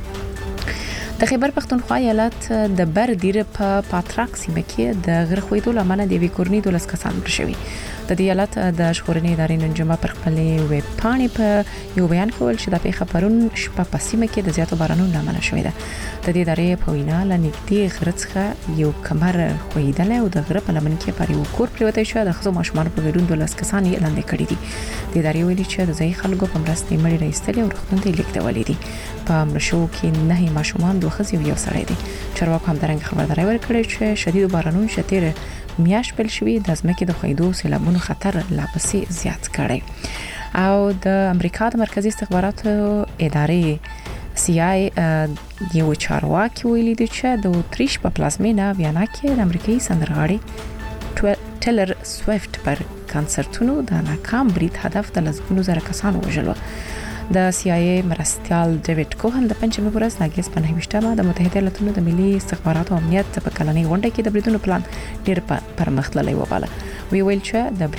د خیبر پختونخوا ایالت د بردیر په پاتراک سیمه کې د غرخویدو لامل د ویکورنی 12 کسان مړ شوي. د دې ایالت د ژغورنې ادارې نن جمعه پر خپل ویب پاڼې په یو بیان کې ویل چې د پیښه پرون شپه په سیمه کې د زیاتو بارانونو لامل شوې ده. د دې ادارې په وینا لنګتي غرڅخه یو کمر خویدل او د غره په لمن کې پر یو کور پریوتی شو. د خزو ماشومان په ګډون 12 کسان یې لاندې کړي دي. د ادارې ویلي چې د ځای خلکو په مرسته مړي راستلي او روغتون ته لیږدولې دي. په مرشو کې 9 ماشومان 2 ښځې او یو سړی دي. چارواکو همدارنګه خبرداري ورکړې چې شدید بارانونو شتیر میاش بل شوی د ځمکې د خویدو سیلابونو خطر لا پسې زیات کړي. او د امریکا د مرکزی استخباراتو ادارې CIA یو چارواکي ویلي دی چې د اتریش په پلازمینه ویانا کې د امریکایي سندرغاړي ټیلر سویفت پر کنسرتونو د ناکام برید هدف د لزګونو زره کسان وژل. د CIA مرستیال ډیوډ کوهن د پنځمې ورځ د اگست په 9مه د متحده ایالاتونو د ملي استخباراتو امنیت په کلنۍ غونډه کې د بریدونو پلان ډیر پرمختللی وباله. ویل چې د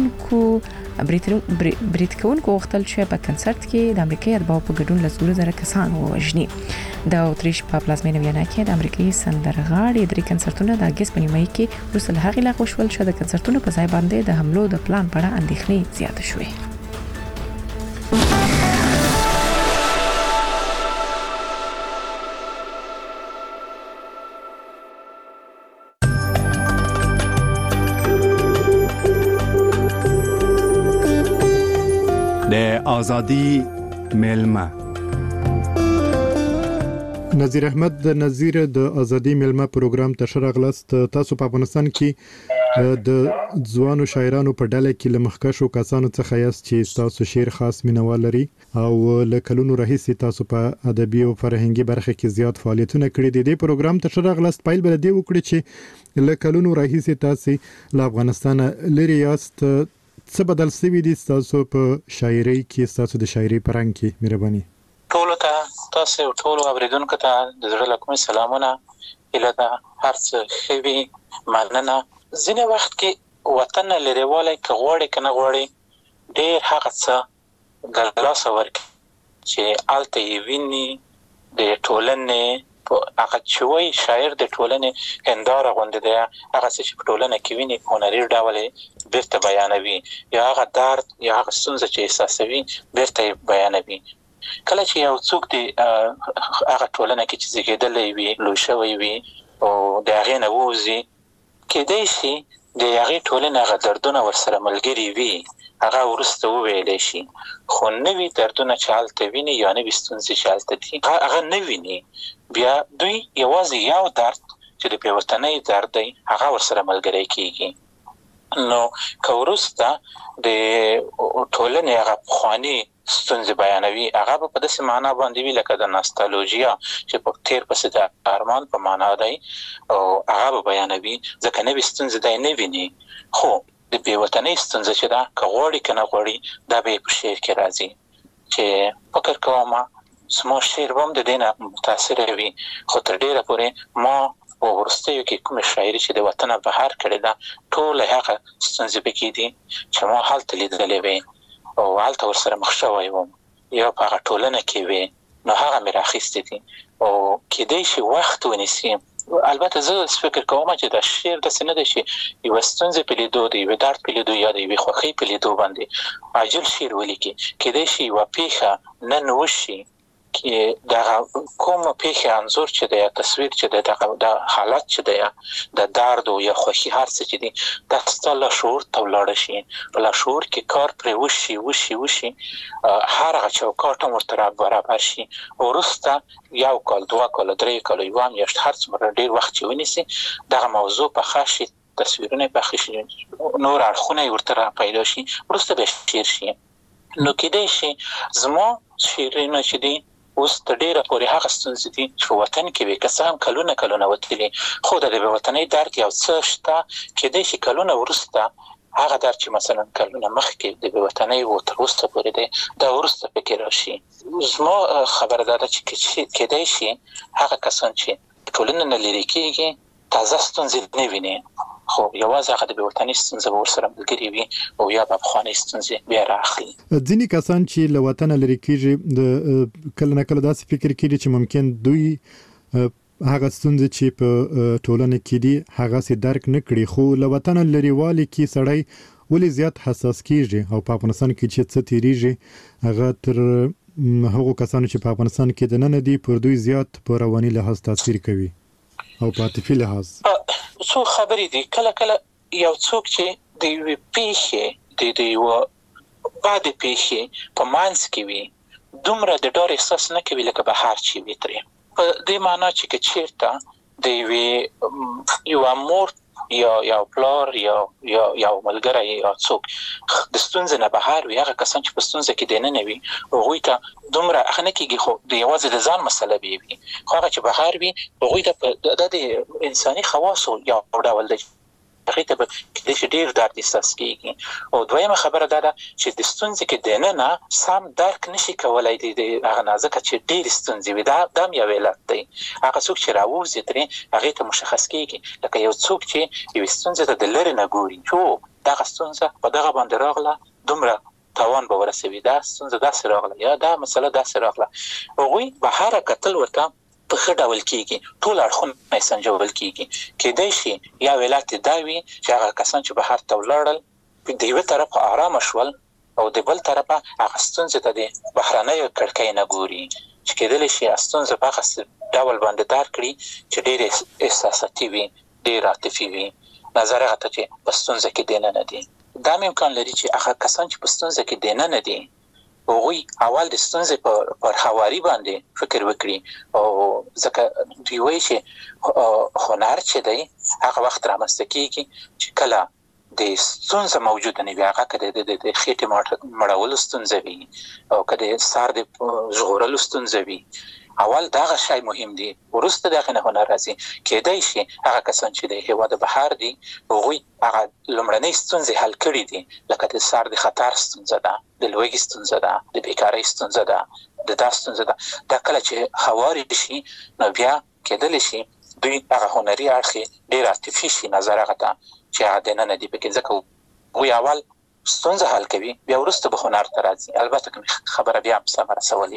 برید کوونکو وختل چې په کنسرت کې د امریکایي اتباعو په ګډون لزګونه زره کسان ووژني. د اتریش په پلازمینه ویانا کې د امریکایي سندرغاړي 3 کنسرتونه د اگست په نیمه کې وروسته هغه لغوه شول چې د کنسرتونو په ځای باندې د حملو د پلان په اړه اندېښنې زیاتې شوې. د آزادی ملما نذیر احمد د نذیر د آزادی ملما پروګرام ته شرغلست. تاسو په افغانستان کې د ځوانو شاعرانو په ډله کې لمخکشو کسانو څخه یاست چې تاسو شعر خاص مینوال لري او لکلونو راهیسې تاسو په ادبي او فرهنګي برخه کې زیات فعالیتونه کړي دي. د پروګرام ته شرغلست پایل بل دی وکړي چې لکلونو راهیسې تاسو له افغانستان لري یاست. څه بدل شوی دي تاسو په شاعرۍ کې تاسو د شاعرۍ پرنګ کې مهرباني؟ ټول ته تاسو ټول اوریدونکو ته د زړه له کومې سلامونه اله ده هر څه خوي مننه. ځینې وخت کې وطن لريواله کې غوړې کنه غوړې ډېر هغه څه ګلاس ورک چې الته یې ویني د ټولنې هغه چوي شاعر د ټولنې هنداره غونډه ده هغه چې په ټولنه کې ویني په هنري ډول بیرته بیانوي یا هغه درد یا هغه ستونزه چې احساسوي بیرته بیانوي. کله چې یو څوک دی هغه ټولنه کې چې زیږیدلې وي لوی شوی وي او د هغه نه ووزي کېدای شي د هغې ټولنې هغه دردونه ورسره ملګري وي هغه وروسته وویلی شي، خو نوي دردونه چې هلته ویني یا نوي ستونزې چې هلته دي هغه نه ویني. بیا دوی یوازې یو درد چې د بېوطنۍ درد دی هغه ورسره ملګری کېږي. نو که وروسته د ټولنې هغه پخواني ستونزې بیانوي هغه به په داسې معنا باندې وي لکه د ناستالوژیا چې په تیر پسې د ارمان په معنا دی او هغه به بیانوي ځکه نوې ستونزې دی نه ویني. خو د بېوطنۍ ستونزه چې ده که غواړي که نه غواړي دا به یې په شعر کې راځي چې فکر کوم زما شعر به هم د دې نه متاثره وي. خو تر ډېره پورې ما په وروستیو کې کومې شاعري چې د وطنه بهر کړې ده ټوله هغه ستونزې پکې دي چې ما هلته لیدلې وې او هلته ورسره مخ شوی وم یا په هغه ټولنه کې وې نو هغه مې راخیستې دي او کیدای شي وخت ونیسي. البته زه فکر کوم چې دا شعر داسې نه دی چې یوه ستونزې په لیدو د یوې درد په لیدو یا د یوې خوښۍ په لیدو باندې عاجل شعر ولیکي. کیدای شي یوه پیښه نن وشي کې دغه کومه پیښه انځور چې دی یا تصویر چې دی دغه د حالت چې دی د درد او یا خوښي هر څه چې دي دا ستا لاشعور ته ولاړه شي. په لاشعور کې کار پرې وشي هر هغه چوکاټ هم ورته برابر شي. وروسته 1 کال 2 کال 3 کال یوه میاشت هر څومره ډېر وخت چې ونیسي دغه موضوع پخه شي تصویرونه پخه شي نور اړخونه یې ورته را پیدا شي وروسته به شعر شي. نو کیدای شي زما شعرونه چې دي اوس تر ډېره پورې هغه ستونزې دي چې په وطن کې وي که څه هم کلونه وتلي خو د بېوطنۍ درد یو څه شته کیدای شي کلونه وروسته هغه درد چې مثلا کلونه مخکې د بېوطنۍ و تر اوسه پورې دی دا وروسته پکې راشي. زما خبره دا ده چې کیدای شي هغه کسان چې ټولنه نه لرې کېږي تازه ستونزې نه ویني خو یوازې هغه د بېوطنۍ ستونزه به ورسره ملګري وي او یا به پخوانۍ ستونزې بیا راخلي. ځینې کسان چې له وطنه لرې کېږي د کله نه کله داسې فکر کوي چې ممکن دوی هغه ستونزې چې په ټولنه کې دي هغسې درک نه کړي خو له وطنه لرېوالي کې سړی ولې زیات حساس کېږي او په افغانستان کې چې څه تېرېږي هغه تر هغو کسانو چې په افغانستان کې دننه دي پر دوی زیات په رواني لحاظ تاثیر کوي او په عاطفي لحاظ. څو خبرې دي کله یو څوک چې د یوې پیښې د یوه بدې پیښې په منځ کې وي دومره د ډار احساس نه کوي لکه بهر چې وي ترې په دې معنا چې که چېرته د یوه مور یا پلار یا ملګری یا څوک د ستونزې نه بهر وي هغه کسان چې په ستونزه کې دننه وي هغوی ته دومره هغه نه کېږي خو د یوازې د ځان مسله به وي خو هغه چې بهر وي هغوی ته دا د انساني خواصو یو ډول دی هغې ته به کېدای شي ډېر درد احساس کېږي. او دویمه خبره دا ده چې د ستونزې کې دننه سم درک نشي کولی د هغه نه ځکه چې ډېرې ستونزې وي دا هم یو علت دی. هغه څوک چې راووځي ترې هغې ته مشخص کېږي لکه یو څوک چې یوې ستونزې ته د لرې نه ګوري چې دغه ستونزه په دغه باندې راغله دومره تاوان به ورسوي دا ستونزه داسې راغله یا دا مسله داسې راغله هغوی بهره کتل ورته په ښه ډول کېږي ټول اړخونه یې سنجول کېږي. کېدای شي یا علت دا وي چې هغه کسان چې بهر ته ولاړل د یوه طرفه ارامه شول او د بل طرفه هغه ستونزې ته د بهرنیو کړکۍ نه ګوري چې کېدلی شي ستونزه په هغه ډول باندې درک کړي چې ډېر احساساتي وي ډېر عاطفي وي نظر هغه ته چې په ستونزه کې دننه دي. دا هم امکان لري چې هغه کسان چې په ستونزه کې دننه دي هغوی اول د ستونزې پر هواري باندې فکر وکړي او ځکه دوی وایي چې هنر چې دی هغه وخت رامنځته کېږي چې کله د ستونزه موجوده نه وي هغه که د خېټې مړولو ستونزه وي او که د سر د ژغورلو ستونزه وي اول دغه شی مهم دی وروسته دغه نه هنر راځي. کېدای شي هغه کسان چې د هېواد بهر دي هغوی هغه لومړنۍ ستونزې حل کړي دي لکه د سر د خطر ستونزه ده د لوږې ستونزه ده د بیکارۍ ستونزه ده د دا ستونزه ده دا کله چې هواري شي نو بیا کېدلی شي دوی هغه هنري اړخ ډېر عاطفي شي نظر هغه ته چې هغه دننه دي پکې ځکه هغوی اول ستونزه حل کوي بیا وروسته به هنر ته راځي. البته که خبره بیا هم سمه رسولې وي.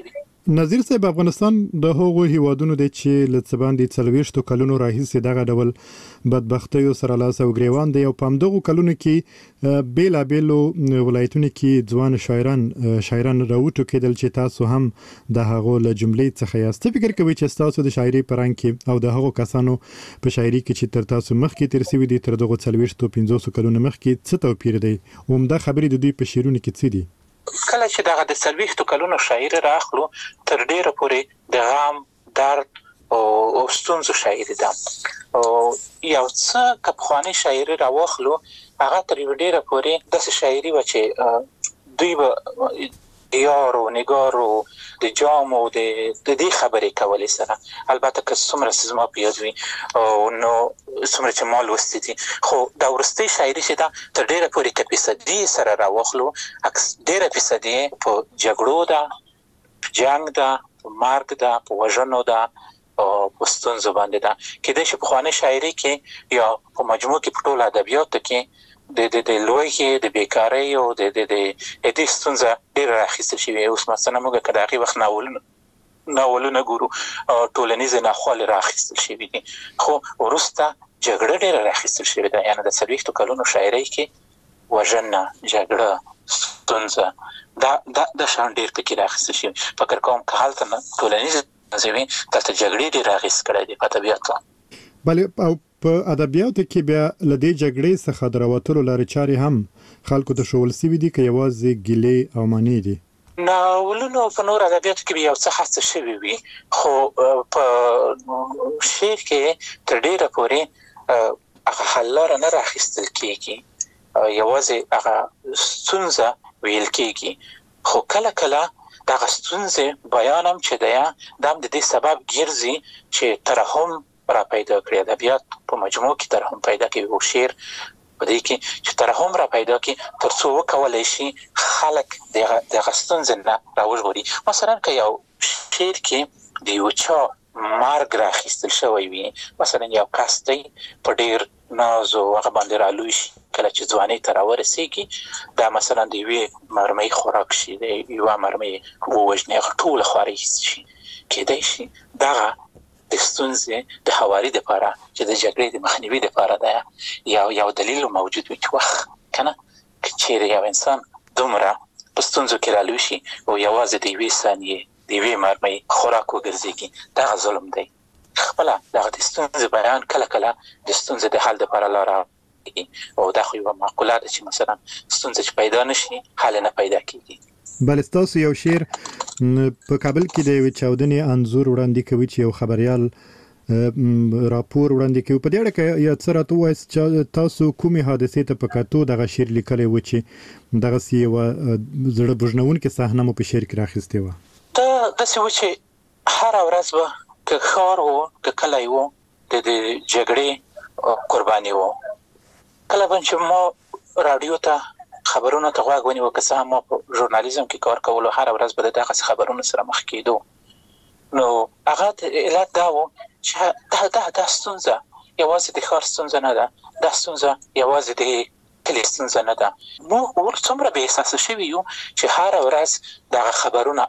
نظیر صاحب افغانستان د هغو هیوادونو دی چې لڅ باندې 40 کلونو راهیسې دغه ډول بدبختیو سره لاس او ګریوان دی او په همدغو کلونو کې بیلابیلو ولایتونو کې ځوان شاعران راوټو کېدل چې تاسو هم د هغو له جملې څخه یاست. فکر کوي چې تاسو د شاعري پرنګ کې او د هغو کسانو په شاعري کې چې تر تاسو مخکې تر سوي دي تر دغه 40-50 کلونو مخکې څه توپیر دی او همدا خبرې د دوی په شعرونو کې څه دي؟ کله چې دغه د 40 کلونو شاعر راخلو تر ډیره پورې د غم درد او ستونزو شاعر ده او یو څه کپخوانی شاعر راوخلو هغه تر ډیره پورې د شاعري و چې دوی به یارو نگارو د جام او د دې خبرې کولې سره البته که څومره سزما پیادوي او نو څومره چې مال وستي خو دا ورستي شاعري چې دا تر ډیره پورې کې فیصدي سره راوخلو اکس ډیره فیصدي په جګړو ده جنگ ده مارګ ده په وژنو ده او په ستونزو باندې ده کله چې په خواني شاعري کې یا په مجموع کې په ټول ادبیات کې د لوی د بیکاری او د دې ستونزه ډیر راخیستل شوی اوس مثلا موږ کله هغه وخت ناولونه ګورو ټولنیز نه خال راخیستل شوی دي خو ورسته جګړه ډیر راخیستل شوی ده یعنی د 40 کلونو شاعري کې وژنه جګړه ستونزه دا شان ډیر پکې راخیستل شوی فکر کوم که حالت ټولنیز زوی تاسو جګړې ډیر راخیست کړی دی په طبيعت بلې او په ادبیاتو کې بیا لدې جګړې څخه درواتلو لارې چارې هم خلکو ته شول سوي دي که یوازې ګیلې او معنی دي ناولونو په نور ادبیاتو کې یو څه هڅه شوی وي خو په شعر کې تر ډیره پورې هغه حل لاره نه راخیستل کیږي یوازې هغه ستونزه ویل کیږي خو کله کله دا ستونزه بیان هم چې دا د دې سبب ګرځي چې ترحم را پیدا کړی ادبیات په مجموع کې ترحم پیدا کوي او شعر په دې کې چې ترحم را پیدا کوي ترڅو وکولای شي خلک د غستونځ نه راوژغوري مثلا که یو شعر کې د یو چا مارګ راخیستل شوی وي مثلا یو کس دی په ډیر ناز او هغه باندې رالوي شي کله چې ځواني ته راورسېږي دا مثلا د یوې مرمۍ خوراک شي د یوه مرمۍ ووژنې ټول خواري شي کېدای شي دغه د ستونزې د هواري لپاره چې د جګړې د مخنیوي لپاره ده یو دلیل موجود وي چې وخت کنه چې یو انسان دومره په ستونزو کې رالوي شي او یوازې د یوې ثانیې د یوې مرمۍ خوراک وګرځي دا ظلم دی خپل دغه د ستونزې بیان کله کله د ستونزې د حل لپاره لاره او دا خو یو معقوله ده چې مثلا ستونزې چې پیدا نشي حل نه پیدا کیږي بل تاسو یو شعر په کابل کې د یو چاودنې انزور وړاندې کوي چې یو خبريال راپور وړاندې کوي په دې اړه کې یا څه راته وایي چې تاسو کومې حادثې ته په کتو دغه شعر لیکلی و چې دغه سی و زړه بوجنونکې صحنه مو په شعر کې راخستې و دا د څه و چې هر ورځ به که خار وو که کلی وو د جګړې قرباني وو کله چې ما رادیو ته خبرونه ته غوږ ونیو که څه هم په ژورنالیزم کې کار کولو هر ورځ به دغه خبرونه سره مخ کېدو نو هغه علت دا و چې دا ستونزه یوازې د ښار ستونزه نه ده دا ستونزه یوازې د کلي ستونزه نه ده موږ څومره بې احساسه شوي یو چې هر ورځ دغه خبرونه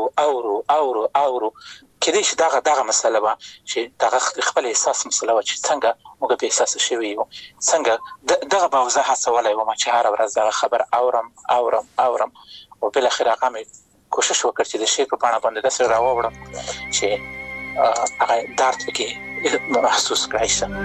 اورو کېدای شي دغه مسله وه چې دغه خپل احساس مسله وه چې څنګه موږ بې احساسه شوي یو څنګه دغه به زه هڅولی وم چې هره ورځ دغه خبر اورم او بالاخره هغه مې کوشش وکړ چې د شعر په بڼه باندې داسې راووړم چې هغه درد پکې محسوس کړی شم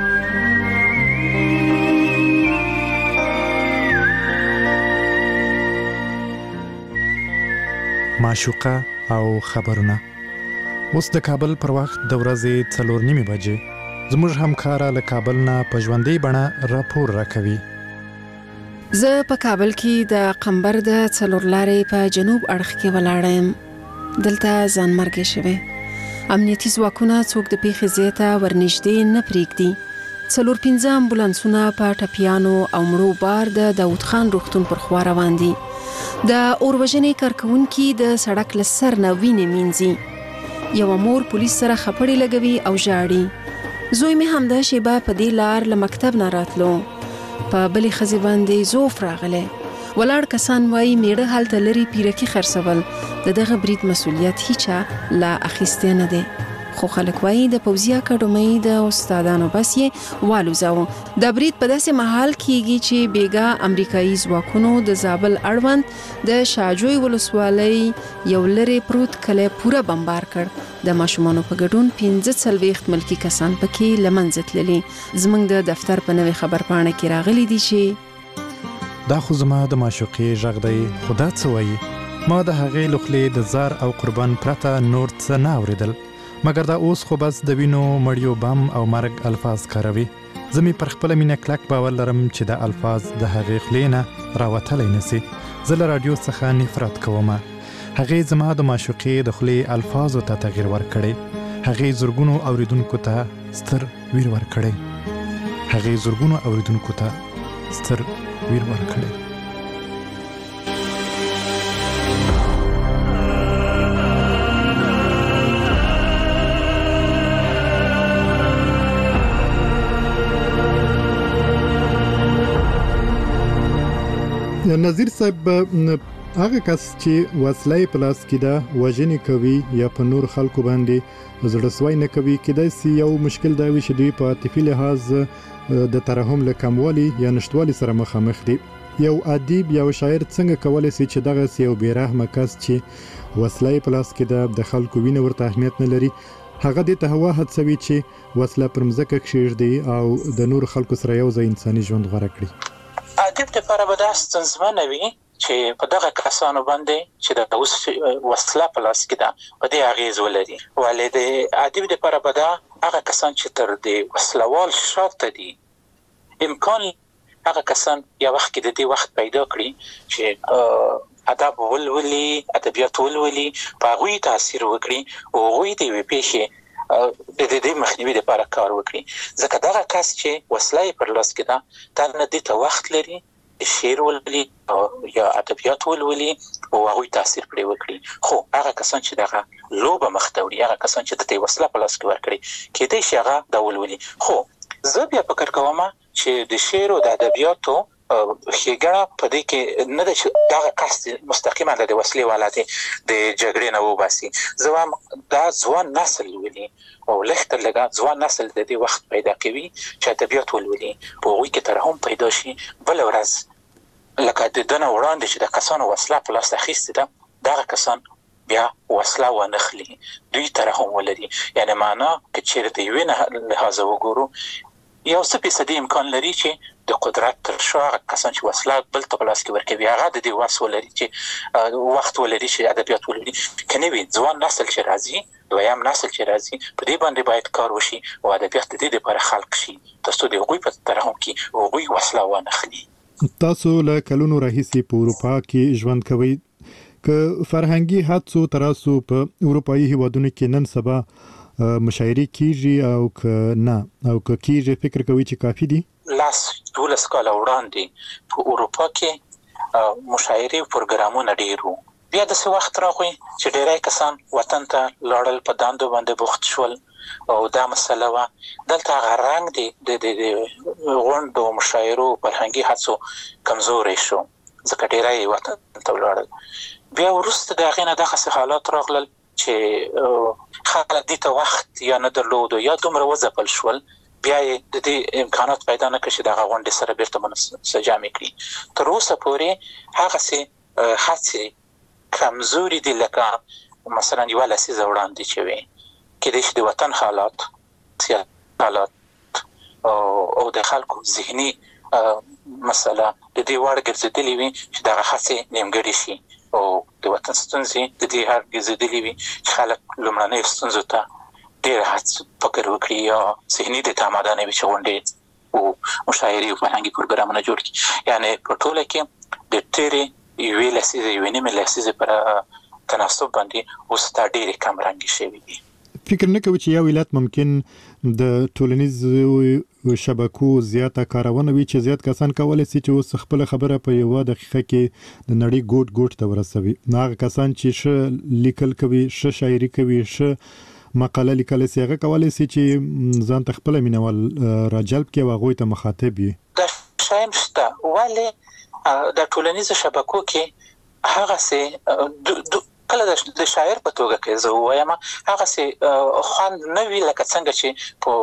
معشوقه او خبرونه اوس د کابل پر وخت د ورځې 4:30 بجې زموږ همکاره له کابل نه په ژوندۍ بڼه راپور راکوي زه په کابل کې د قمبر د څلور لارې په جنوب اړخ کې ولاړ یم دلته ځانمرګي شوی امنیتي ځواکونه څوک د پیښې ځای ته ورنږدې نه پرېږدي 4-5 امبولانسونه په ټپیانو او مړو بار د داود خان روغتون پر خوا روان دي د اوروژنې کارکونکي د سړک له سر نه وینې مینځي یو مور پولیس سره خپړې لګوي او ژاړي زوی مې همدا شیبه په دې لار له مکتب نه راتلو په بلې ښځې باندې زوف راغلی ولاړ کسان وایي میړه هلته لري پیرکی خرڅول د دغه برید مسولیت هیڅ لا اخیسته نه دی. خو خلک وایي د پوځي اکاډمۍ د استادانو بس یې والوزاوه. د برید په داسې مهال کېږي چې بیګا امریکایي ځواکونو د زابل اړوند د شاجوی ولسوالۍ یو لري پروت کلی پوره بمبار کړ. د ماشومانو په ګډون 45 ملکی کسان پکې لمنځه تللي. زموږ د دفتر په نوې خبرپاڼه کې راغلي دي چې دا خو زما د معشوقې غږ دی، خدا څه وایي. ما د هغې لخلې د زار او قربان پرته نور څه نه اورېدل، مګر دا اوس خو بس د وینو مړیو بم او مرګ الفاظ کاروي. زه مې پر خپله مینه کلک باور لرم چې دا الفاظ د هغې خولې نه راوتلی نسي. زه له راډیو څخه نفرت کوم. هغې زما د معشوقې د خولې الفاظو ته تغییر ورکړی. هغې زرګونو اوریدونکو ته ستر ویر ورکړی. هغې زرګونو اوریدونکو ته ستر ویر ورکړی. نظیر صاحب، هغه کس چې وسلې په لاس کې ده وژنې کوي یا په نور خلکو باندې زړهسوی نه کوي، کېدای سي یو مشکل دا وي چې دوی په عاطفي لحاظ د ترحم له کموالي یا نشتوالي سره مخامخ دي. یو ادیب یا شاعر څنګه کولی سي چې دغه یو بیرحمه کس چې وسلې په لاس کې ده د خلکو وینه ورته اهمیت نه لري، هغه دې ته هوا هڅوي چې وسله پر مځکه کښېږدي او د نور خلکو سره یو ځای انساني ژوند غوره کړي. ادیب لپاره به دا ستونزمنه وي چې په دغه کسانو باندې چې د اوس وسله په لاس کې ده په دې اغیز ولري. ولې د ادیب لپاره به دا هغه کسان چې تر دې وسلوال شاته دي امکان هغه کسان یا وخت کې د دې وخت پیدا کړي چې ادب ولولي، ادبیات ولولي، په هغوی تاثیر وکړي او هغوی د یوې پیښې د دې مخنیوي لپاره کار وکړي. ځکه دغه کس چې وسله پر لاس کې ده دا نه دې ته وخت لري شعر ولولي یا ادبیات ولولي او هغوی تاثیر پرې وکړي. خو هغه کسان چې دغه لوبه مخ ته وړي، هغه کسان چې د دې وسله په لاس کې ورکړي، کېدای شي هغه دا ولولي. خو زه بیا فکر کوم چې د شعر او د ادبیاتو ښېګڼه په دې کې نه ده چې دغه کس مستقیما د وسلې والا د جګړې نه وباسي. زه وایم دا ځوان نسل ولولي او لږ تر لږه ځوان نسل د دې وخت پیدا کوي چې ادبیات ولولي، په هغوی کې ترحم پیدا شي. بله ورځ لکه د ده نه وړاندې چې د کسانو وسله په لاس اخیستې ده دغه کسان بیا وسله ونخلي، دوی ترحم ولري. یعنې معنا که چېرې د یوې لحاظه وګورو یو څه فیصدي امکان لري چې د قدرت تر شا هغه کسان چې وسله بل ته په لاس کې ورکوي هغه د دې وس ولري چې وخت ولري چې ادبیات ولري. که نه وي ځوان نسل چې راځي، دویم نسل چې راځي، په دې باندې باید کار وشي او ادبیات د دې لپاره خلق شي ترڅو د هغوی په ترحم کې هغوی وسله ونخلي. تاسو له کلونو راهیسې په اروپا کې ژوند کوئ، که فرهنګي حادثو تراسو په اروپایي هیوادونو کې نن سبا مشاعرې کیږي او که نه او که کیږي فکر کوي چې کافي دي؟ 12 کاله وړاندې په اروپا کې مشاعرې او پروګرامونه ډېر وو. بیا داسې وخت راغی چې ډېری کسان وطن ته لاړل، په دندو باندې بوخت شول او دا مسله وه. دلته هغه رنګ د غونډو مشاعرو فرهنګي هڅو کمزوری شو ځکه ډېری وطن ته ولاړل. بیا وروسته د هغې نه دغسې حالات راغلل چې خلک دې ته وخت یا نه درلودو یا دومره وځپل شول، بیا یې د دې امکانات پیدا نه کړي چې دغه غونډې سره بیرته منسجمې کړي. تر اوسه پورې هغسې هڅې کمزوري دي لکه مثلا یوه لسیزه وړاندې چې وې. کېدای شي د وطن حالات، سیاسي حالات او د خلکو ذهني مسله د دې وړ ګرځېدلې وي چې دغه هڅې نیمګړې شي او د وطن ستونزې د دې حد ګرځېدلې وي چې خلک لومړنیو ستونزو ته ډېر فکر وکړي یا ذهني د ته آماده نه وي چې غونډې او مشاعرې او فرهنګي پروګرامونه جوړ کړي. یعنې په ټوله کې د تېرې یوې لسیزې یوې نیمې لسیزې پر تناسب باندې اوس دا ډېرې کم رنګې شوي دي. فکر نه کوي چې یو ولایت ممکن د ټولنیزو شبکو زیاته کارونه وي چې زیات کسان کولی شي چې اوس خپل خبره په یوه دقیقه کې د نړۍ ګوټ ګوټ ته ورسوي. هغه کسان چې ښه لیکل کوي، ښه شاعري کوي، ښه مقاله لیکلی شي، هغه کولی شي چې ځان ته خپله مینوال راجلب کړي او هغوی ته مخاطب وي. دا مفاهیم شته ولې د ټولنیزو شبکو کې هغه سه کله د شاعر په توګه کې زه وایم هغه سه خوان نه وی لکه څنګه چې په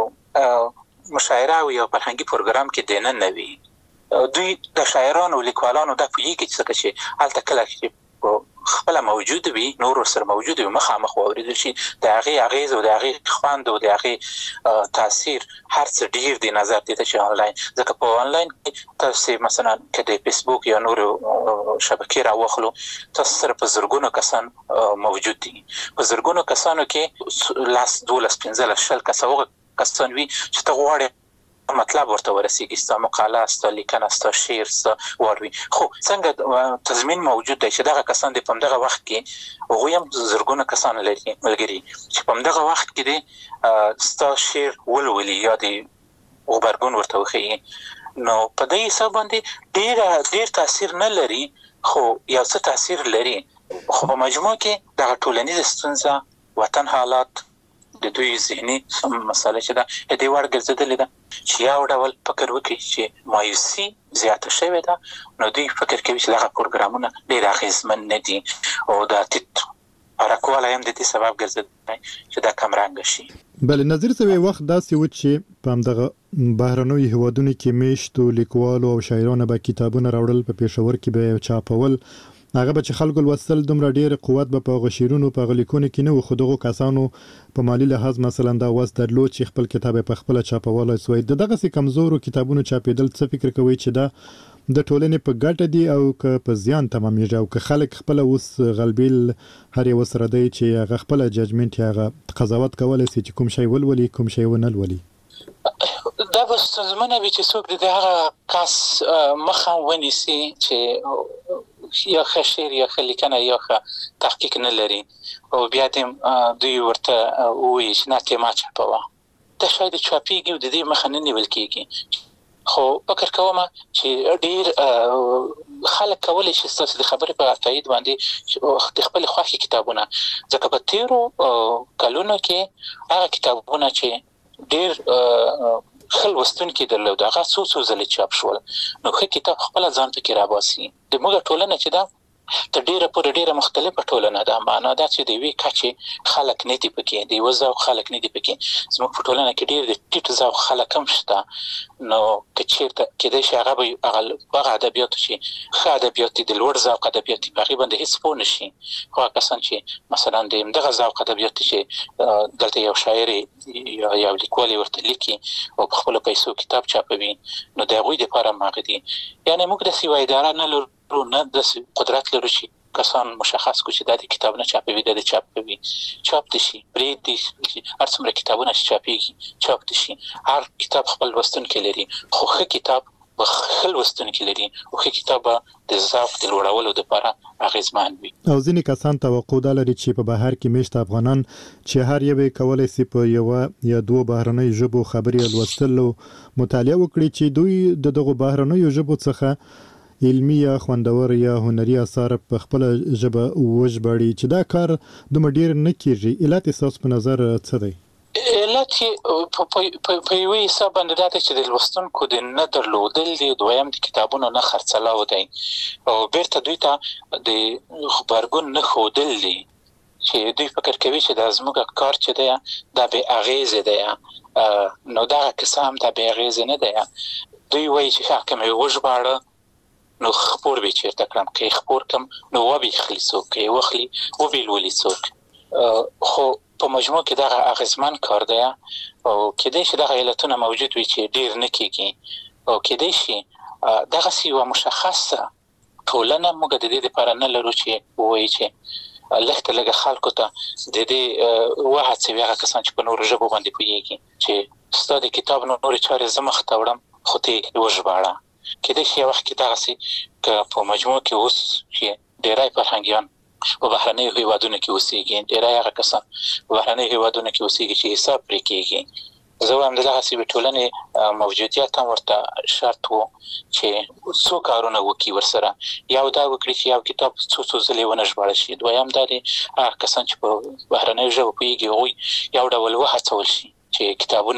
مشاعره او یو فرهنګي پروګرام کې دینه نه وی دوی د شاعرانو لیکوالانو د پویږي چې الته کله چې خپل موجود وي نور سره موجود وي مخامخ اوریدل شي د هغه اغیز او د هغه خواند او د هغه تاثیر هر څه ډیر دی نظر دي چې آنلاین ځکه په آنلاین کې تاسو مثلا کله فیسبوک یا نور شبکې راوخلو تاسو سره په زرګونو کسان موجود دي په زرګونو کسانو کې لاس 12 15 کسان وي چې ته غواړې مطلب ورته ورسیږي ستا مقاله ستا لیکنه ستا شعر ستا واروي خو څنګه تضمین موجود دی چې دغه کسان د پم دغه وخت کې هغه هم زرګونه کسان لري ملګری چې پم دغه وخت کې دی ستا شعر ولولي یا دی خبرګون ورته وخی نو په دې حساب باندې ډیر تاثیر نه لري خو یو څه تاثیر لري خو په مجموع کې د ټولنیز ستونزه وطن حالات د دوی ذهني مسله چې دا د دې وړ ګرځېدلې ده چې یو ډول فکر وکړي چې مایوسي زیاته شوې ده نو دوی فکر کوي چې دغه پروګرامونه ډېر اغېزمن نه دي او دا تیت راکواله هم د دې سبب ګرځېدلی چې دا کمرنګ شي بل نظر څه وخت داسې و چې په دغه بهرنوي هوادونو کې میشتو لیکوالو او شاعرانو به کتابونه راوړل په پېښور کې به چاپول هغه به چې خلکو لوستل دومره ډیر قوت به په غشیرونو په غلیکونو کې نه و خو دغه کسانو په مالی لحاظ مثلا دا واس درلود چې خپل کتاب په خپل چاپولای سوی دغه سي کمزورو کتابونو چاپیدل څه فکر کوي چې دا د ټولنې په ګټه دی او که په زیان تمامېږي او که خلک خپل اوس غلبیل هر یو سره دی چې هغه خپل ججمنټ هغه قضاوت کولای شي چې کوم شی ولولي کوم شی ونه ولولي دا به ستونزمنه وي چې څوک د هغه کس مخه ونیسي چې یا خشیر یا خلیکنه یا تحقیق نه لري او بیا دې دوی ورته وایي چې نه ته ما چاپوا دا شاید چاپیږي د دې مخه نه نیول کېږي خو فکر کوم چې ډیر خلک کولای شي ستاسو د خبرې په تایید باندې د خپل خوښي کتابونه ځکه په تیرو کلونو کې هغه کتابونه چې ډیر خل وستون کې درلود هغه څو ځله چاپ شول نو خو کتاب خپل ځان ته کې راباسي د موږ ټولنه چې دا ته ډیره مختلفه ټولنه ده معنا دا چې د وی کچې خلک نه دي پکې دی وځو خلک نه دي پکې زموږ په ټولنه کې ډیر د ټیټ ځو خلک هم شته نو کچېرته کې د شغه به هغه ادبیات شي خا ادبیات د لوړ ذوق ادبیات تقریبا د هیڅ پونه شي خو کسان چې مثلا دغه ذوق ادبیات چې دلته یو شاعر یا لیکوال ورته لیکي او په خپل پیسو کتاب چاپوي نو د غوي د لپاره ماغدي یعنی موږ د سیوای اداره نه نه د قدرت لري چې کسان مشخص کو چې د کتاب نه چاپوي د چاپوي چاپ دي شي پرې دي هر څومره کتابونه چاپيږي چاپ دي شي هر کتاب خپل وستون کې لري خو کتاب خپل وستون کې لري او کتاب د ضعف د لوړولو لپاره اغیزمن وي او ځینې کسان توقع لري چې په بهر کې مشت افغانان چې هر یو کولای شي په یو یا دوه بهرنۍ ژبو خبري لوستل او مطالعه وکړي چې دوی دغه بهرنۍ ژبو څخه علمي یا خوندور یا هنري اثار په خپل ژبه وژبړي چې دا کار دومره ډیر نه کیږي علت اساس په نظر څه دی علت په یوه حساب باندې دا چې د لوستونکو د نه درلودل دي دویم د کتابونو نه خرڅلاو دی او بیرته دوی ته د خبرګون نه خودل دي چې دوی فکر کوي چې د زموږ کار چې دی دا به اغیزه دی نو دا قسم ته به اغیزه نه دی دوی وایي چې حکم وژباړه نو خبر به چیرته کړم کې خبر کم نو و به خلیصو کې وخلی و به ولې څوک خو په مجموع کې دا اغیزمن کار دی او کله چې دا علتونه موجود وي چې ډیر نه کیږي او کله چې دغه سی و مشخصه ټولنه موږ د دې لپاره نه لرو چې وایي چې لږ خلکو ته د دې واحد څه هغه کسان چې په نور ژبه باندې پوهیږي چې ستاسو کتاب نور چارې زمخ ته وړم خو ته وژباړه کله چې وخت کې تاسو په مجموع کې اوس چې ډیرای فرهنګيان په بهرنۍ هیوادونو کې اوسېږي ډیرای هغه کسان په بهرنۍ هیوادونو کې اوسېږي چې حساب پرې کېږي زه هم دغه سی ټولنې موجودیت هم ورته شرط وو چې څو کارونه وکړي ورسره یو دا وکړي چې یو کتاب څو ځلې ونه ژباړل شي دویم دا دی کسان چې په بهرنۍ ژبه پوهیږي یو ډول وهڅول شي چې کتابونه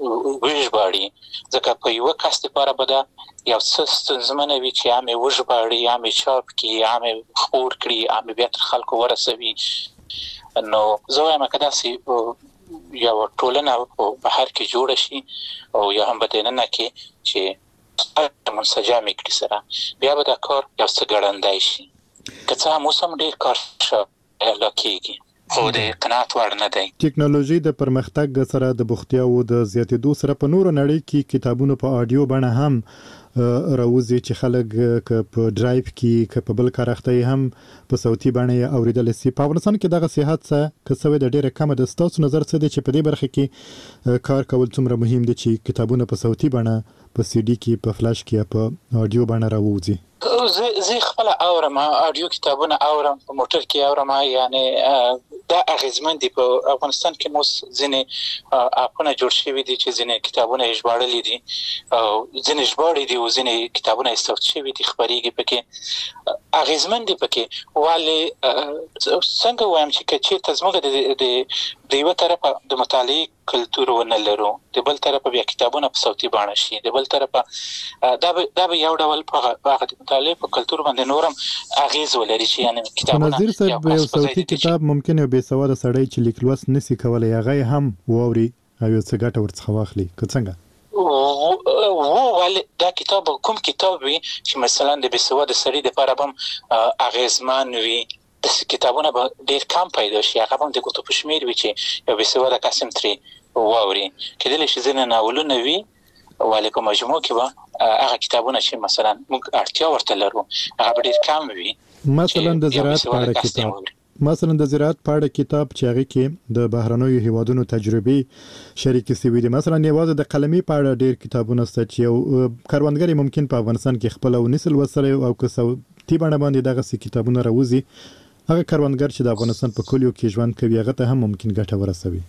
وژباړي ځکه په یو کس لپاره به دا یو څه ستونزمنه وي چې عامې وژباړي عامې چاپ کړي عامې خپور کړي عامې بیا تر خلکو ورسوي نو زه وایم که داسې یو ټولنه په بهر کې جوړه شي او یا هم په دننه کې چې منسجمې کړي سره بیا به دا کار یو څه ګړندی شي که څه هم اوس هم ډېر کار کېږي خو د قناعت وړ نه دی. ټیکنالوژي د پرمختګ سره د بوختیاو د زیاتېدو سره په نورو نړۍ کې کتابونو په آډیو بڼه هم راوځي چې خلک په ډرایو کې په بل کار اخته هم په صوتي بڼه اوریدل شي. په افغانستان کې دغه صحت څه کسوي د ډیره کم د ستاسو نظر څه دی چې په دې برخه کې کار کول څومره مهم دي چې کتابونه په صوتي بڼه په سی ډي کې په فلاش کې په آډیو بڼه راوځي؟ زه خپل اورم آډیو کتابونه اورم په موټر کې اورم یعنی دا اغیزمن دي. په افغانستان کې مو ځینې اپونه جوړ شوي دي چې ځینې کتابونه ژباړلي دي او ځینې ژباړي دي او ځینې کتابونه صوت شوي دي خبريږي پکې اغیزمن دي پکې والي څنګه وایم چې چیرته زموږ د یو طرفه د مطالعه کلتور ونه لرو د بل طرفه بیا کتابونه په صوتي بڼه شي د بل طرفه دا به یو ډول په مطالعه په کلتور باندې نورم اغیز ولري چې یعنی کتابونه نظیر صاحب یو صوتي کتاب ممکن یو بې سواده سړی چې لیکلوس نسی کولای هغه هم ووري او یو څه ګټه ورڅخه واخلي که څنګه ولې دا کتاب کوم کتاب وي چې مثلا د بې سواده سړي لپاره هم اغیزمن وي د کتابونه به ډېر کم پیدا شي هغه هم د ګوتو په شمیر وي چې یو بې سواده قسم ترې واوري کېدلی شي ځینې ناولونه وي ولې په مجموع کې به هغه کتابونه چې مثلا موږ اړتیا ورته لرو هغه به ډېر کم وي. مثلا د زراعت په اړه کتاب چې هغه کې د بهرنیو هیوادونو تجربې شریکې شوي دي مثلا یوازې د قلمي په اړه ډېر کتابونه شته چې یو کاروانګر ممکن په افغانستان کې خپل او نسل وسره او که صوتي بڼه باندې دغه کتابونه راوځي هغه کاروانګر چې د افغانستان په کلیو کې ژوند کوي هغه ته هم ممکن ګټه ورسوي.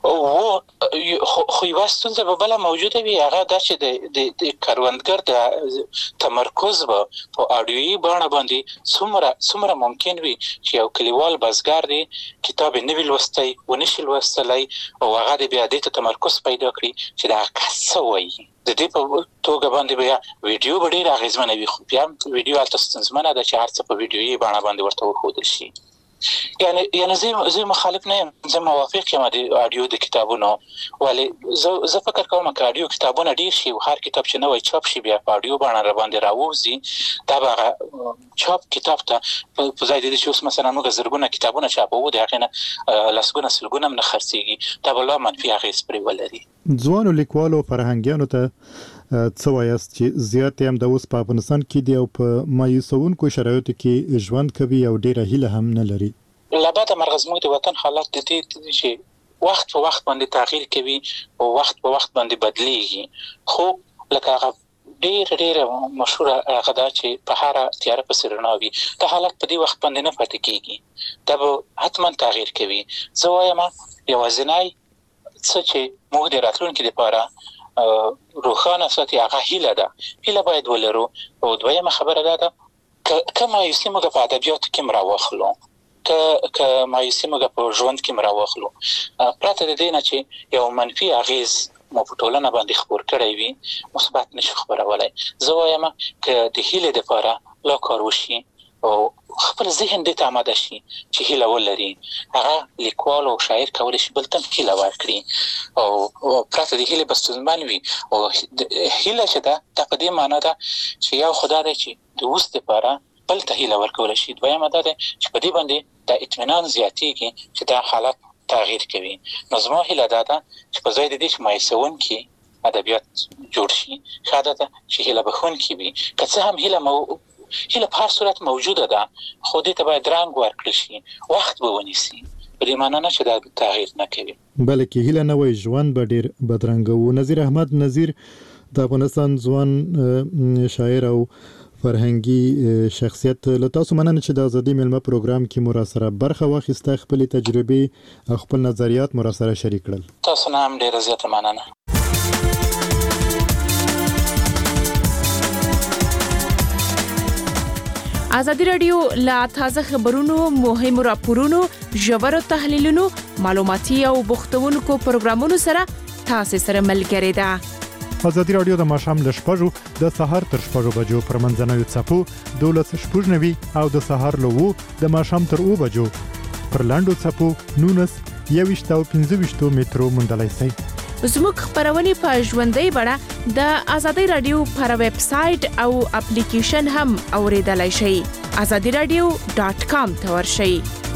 خو یو ستونزه به بل موجوده وي هغه دا چې د کاروانګر د تمرکز په اډیوي بڼه باندې څومره ممکن وي چې یو کلیوال بازګر دی کتاب نه ویل وستای و نشي لوستلای او هغه د بیا د تمرکز پیدا کړي چې دا څه وایي د دې په توګه باندې بیا ویډیو ډېر اغیزمن وي خو بیا ویډیو البته ستونزمنه ده چې هر څه په ویډیويي بڼه باندې ورته وښودل شي. یعنی زه مخالف نه یم زه موافق یم د اډیو د کتابونو ولی زه فکر کوم چې اډیو کتابونه ډیر شي او هر کتاب چې نوې چاپ شي بیا په اډیو باندې را باندې راوځي دا به چاپ کتاب ته په ځای د شوس مثلا موږ زرګونه کتابونه چاپو د هغه نه لاسګونه سلګونه نه خرڅيږي دا بل منفي اغیز پرې ولري. ځوانو لیکوالو فرهنګیانو ته څه وایست چې زیات هم د اوس په افغانستان کې دی او په مایوسونکو شرایطو کې ژوند کوي او ډیره هیله هم نه لري؟ لباده مرغزمو د وطن حالات د دې چې وخت په وخت باندې تغییر کوي او وخت په وخت باندې بدلیږي خو لکه هغه ډېر مشهور هغه دا چې په هر تیار په سرناوي د حالت په دې وخت باندې نه پاتې کیږي دا به حتما تغییر کوي. زه وایم یوازینی څه چې موږ د راتلونکي لپاره روښانه ساتي هغه هیله باید ولرو او دویمه خبره ده که مایوسي موږ په ادبیاتو کې مراوخلو که مایوسي موږ په ژوند کې مراوخلو پرته د دې نه چې یو منفي اغیز مو په ټولنه باندې خبر کړی وي مثبت نشو خبرولای. زه وایم که د هیله لپاره لا کار وشي او خپل ذهن دې ته آماده شي چې هیله ولري هغه لیکوال او شاعر کولای شي بل ته هیله ورکړي او پرته د هیله بستونمن وي او هیله چې دا په دې معنی ده چې یو خدای دی چې د اوس لپاره بل ته هیله ورکول شي دویمه ده چې په دې باندې د اطمینان زیاتیږي چې دا حالت تغییر کوي. نو زما هیله ده چې په ځای د دې چې مایسون کې ادبیات جوړ شي خاطر ده چې هیله بخون کې وي که څه هم هیله په هر صورت موجوده ده خو دې ته باید رنګ ورکړل شي وخت به ونیسي په دې معنی نه چې دا تغییر نه کوي بلکې هیله نه وي ژوند به ډیر بدرنګ وو. نذیر احمد نذیر د افغانستان ځوان شاعر او فرهنګي شخصیت له تاسو مننه چې د ازادي ملما پروګرام کې مو سره برخه واخیسته خپل تجربې او خپل نظریات مو سره شریک کړل. تاسو نه هم ډیره زیاته مننه. ازادي رادیو لا تازه خبرونو مهمو راپورونو ژورو تحلیلونو معلوماتي او بوختونکو پروګرامونو سره تاسو سره ملګری ده. ازادي رادیو د ماښام ل 6:00 د سهار تر 6:00 بجو پر منځنوي څپو 12:90 او د سهار له 2 د ماښام تر 2 بجو پر لاندو څپو 19 او 15 مترو مندلای سي. زموږ خبرونه په ژوندۍ بڼه د ازادي رادیو پر ویب سټ او اپلیکیشن هم اوریدلای شئ. azadiradio.com ته ورشئ.